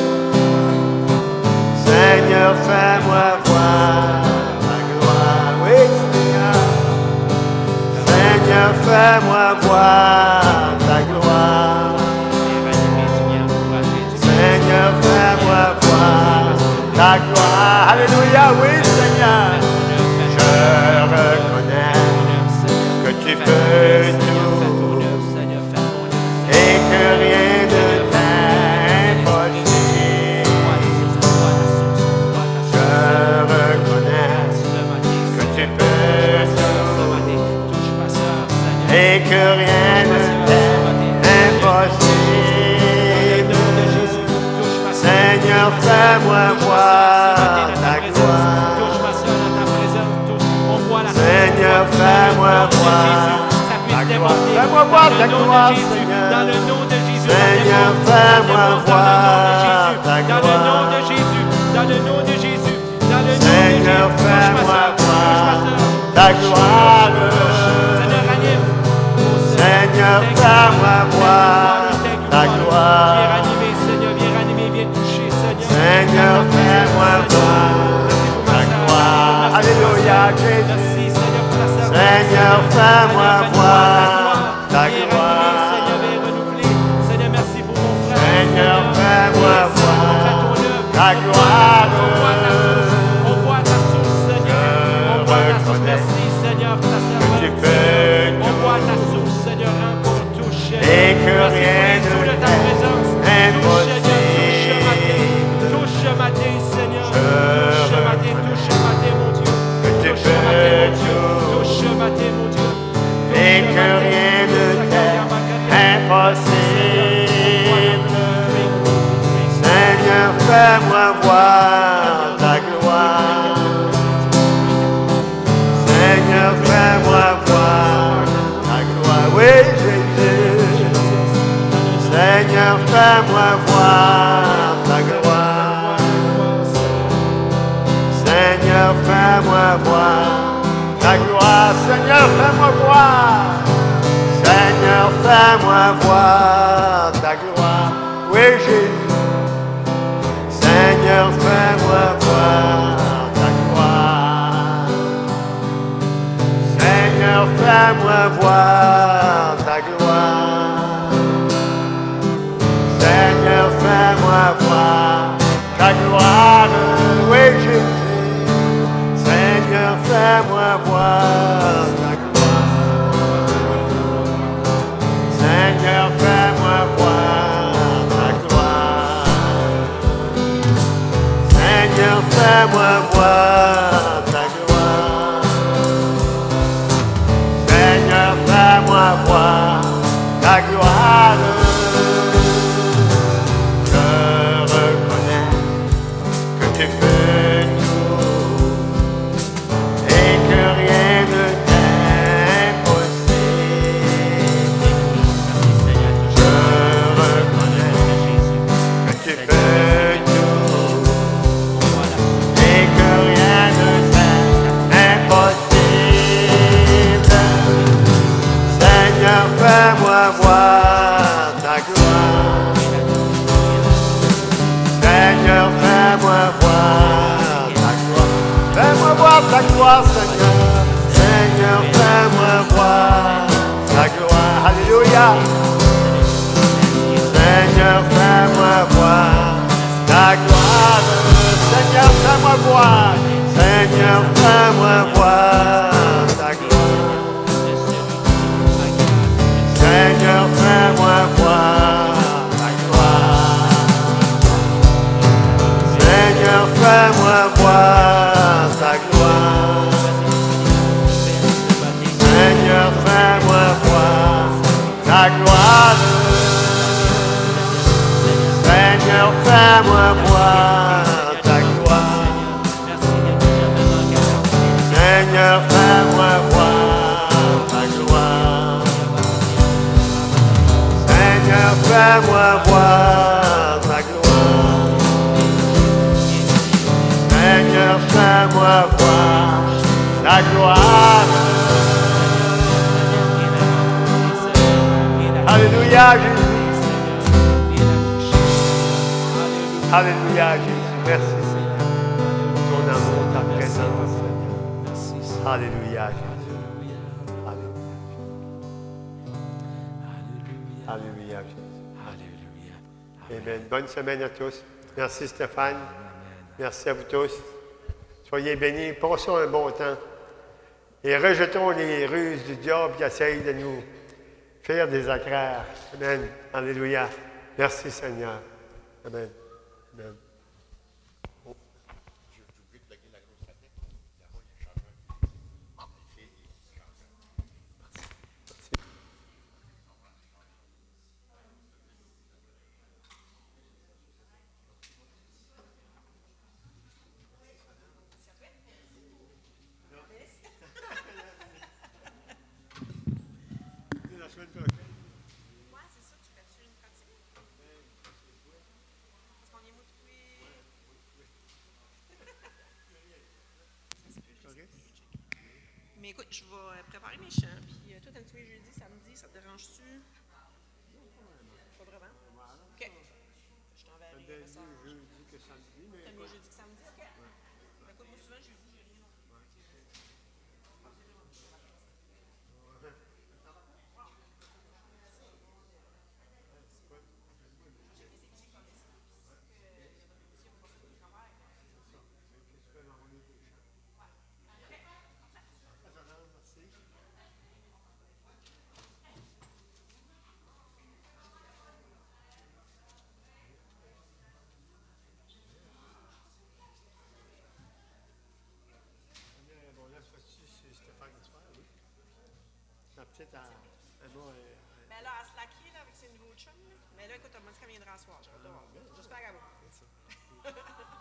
Seigneur, fais-moi voir ta gloire. Oui, Seigneur. Seigneur, fais-moi voir ta gloire. Viens ranimer, tu viens encourager, tu viens- Seigneur, fais-moi voir ta gloire. Alléluia, oui, Seigneur. Je reconnais que tu peux tout et que rien ne t'est impossible. Je reconnais que tu peux tout et que rien ne t'est impossible. Seigneur, fais-moi voir ta gloire. Seigneur, fais-moi voir ta gloire. Fais-moi voir ta gloire, Seigneur. Dans le nom de Jésus. Seigneur, fais-moi voir ta Dans le nom gloire. de Jésus. Dans le nom de Jésus. Dans le nom de Seigneur, Jésus. fais-moi Touche ma voir sœur. ta gloire. Seigneur, anime. Seigneur, fais-moi voir ta gloire. Viens ranimer, Seigneur. Viens ranimer. Viens toucher, Seigneur. Seigneur, fais-moi voir ta gloire. Alléluia, Jésus. Merci, Seigneur, pour la sœur. Seigneur, fais-moi voir ta Viens gloire. ranimer, Seigneur, viens renouveler. Seigneur, merci pour mon frère. Seigneur, fais-moi Merci pour voir ton œuvre. ta gloire. On voit ta source. On voit ta source, Seigneur. On voit ta source. Merci, Seigneur, pour ta servante. tu peux On voit ta source, Seigneur, encore touche. Et que Merci pour rien les eaux de ta ne présence. t'est Touche, Seigneur, touche ce matin. impossible. Touche ce matin, Seigneur. Je Touche ce matin, touche ce matin, mon Dieu. que tu Touche ce matin, mon peux Dieu. tout. Touche ce matin, mon Dieu. Touche Et ce que matin. rien ne t'est impossible. Seigneur, fais-moi voir ta gloire. Seigneur, fais-moi voir ta gloire. Oui, Jésus. Seigneur, fais-moi voir ta gloire. Seigneur, fais-moi voir ta gloire. Seigneur, fais-moi voir. Seigneur, fais-moi voir ta gloire. Oui, Jésus. Seigneur, fais-moi voir ta gloire. Seigneur, fais-moi voir ta gloire. Seigneur, fais-moi voir ta gloire. Oui, Jésus. Seigneur, fais-moi voir ta gloire. Seigneur, fais-moi voir ta gloire. Seigneur, fais-moi voir ta gloire. Seigneur, fais-moi voir ta gloire. Je reconnais que tu peux tout et que rien ne t'est Seigneur, fais-moi voir ta gloire. Alléluia. Seigneur, fais-moi voir ta gloire. Seigneur, fais-moi voir. Seigneur, fais-moi voir ta gloire. Seigneur, fais-moi voir ta gloire. Seigneur, fais-moi voir ta gloire. Seigneur, fais-moi voir ta gloire. Seigneur, fais-moi voir ta gloire. Seigneur, fais-moi voir ta gloire. Seigneur, fais-moi voir ta gloire. Seigneur, fais-moi voir ta gloire. Alléluia, Jésus. Alléluia, Jésus. Merci, Seigneur. Ton amour, ta présence, Seigneur. Alléluia, Jésus. Alléluia. Alléluia, Jésus. Amen. Bonne semaine à tous. Merci, Stéphane. Merci à vous tous. Soyez bénis. Passons un bon temps. Et rejetons les ruses du diable qui essaye de nous faire des accraires. Amen. Alléluia. Merci, Seigneur. Amen. Amen. Mais écoute, je vais préparer mes chants, puis toi, t'aimes-tu les jeudis, samedi, ça te dérange-tu? Pas vraiment? OK. Je t'enverrai un message. T'aimes mieux jeudi que samedi? OK. Écoute, moi, souvent, jeudi, j'ai rien. Mais là, elle se laquait là, avec ses nouveaux chums. Là. Mais là, écoute, elle m'a dit qu'elle viendra à soir. J'aurais hâte de voir. J'espère qu'elle va.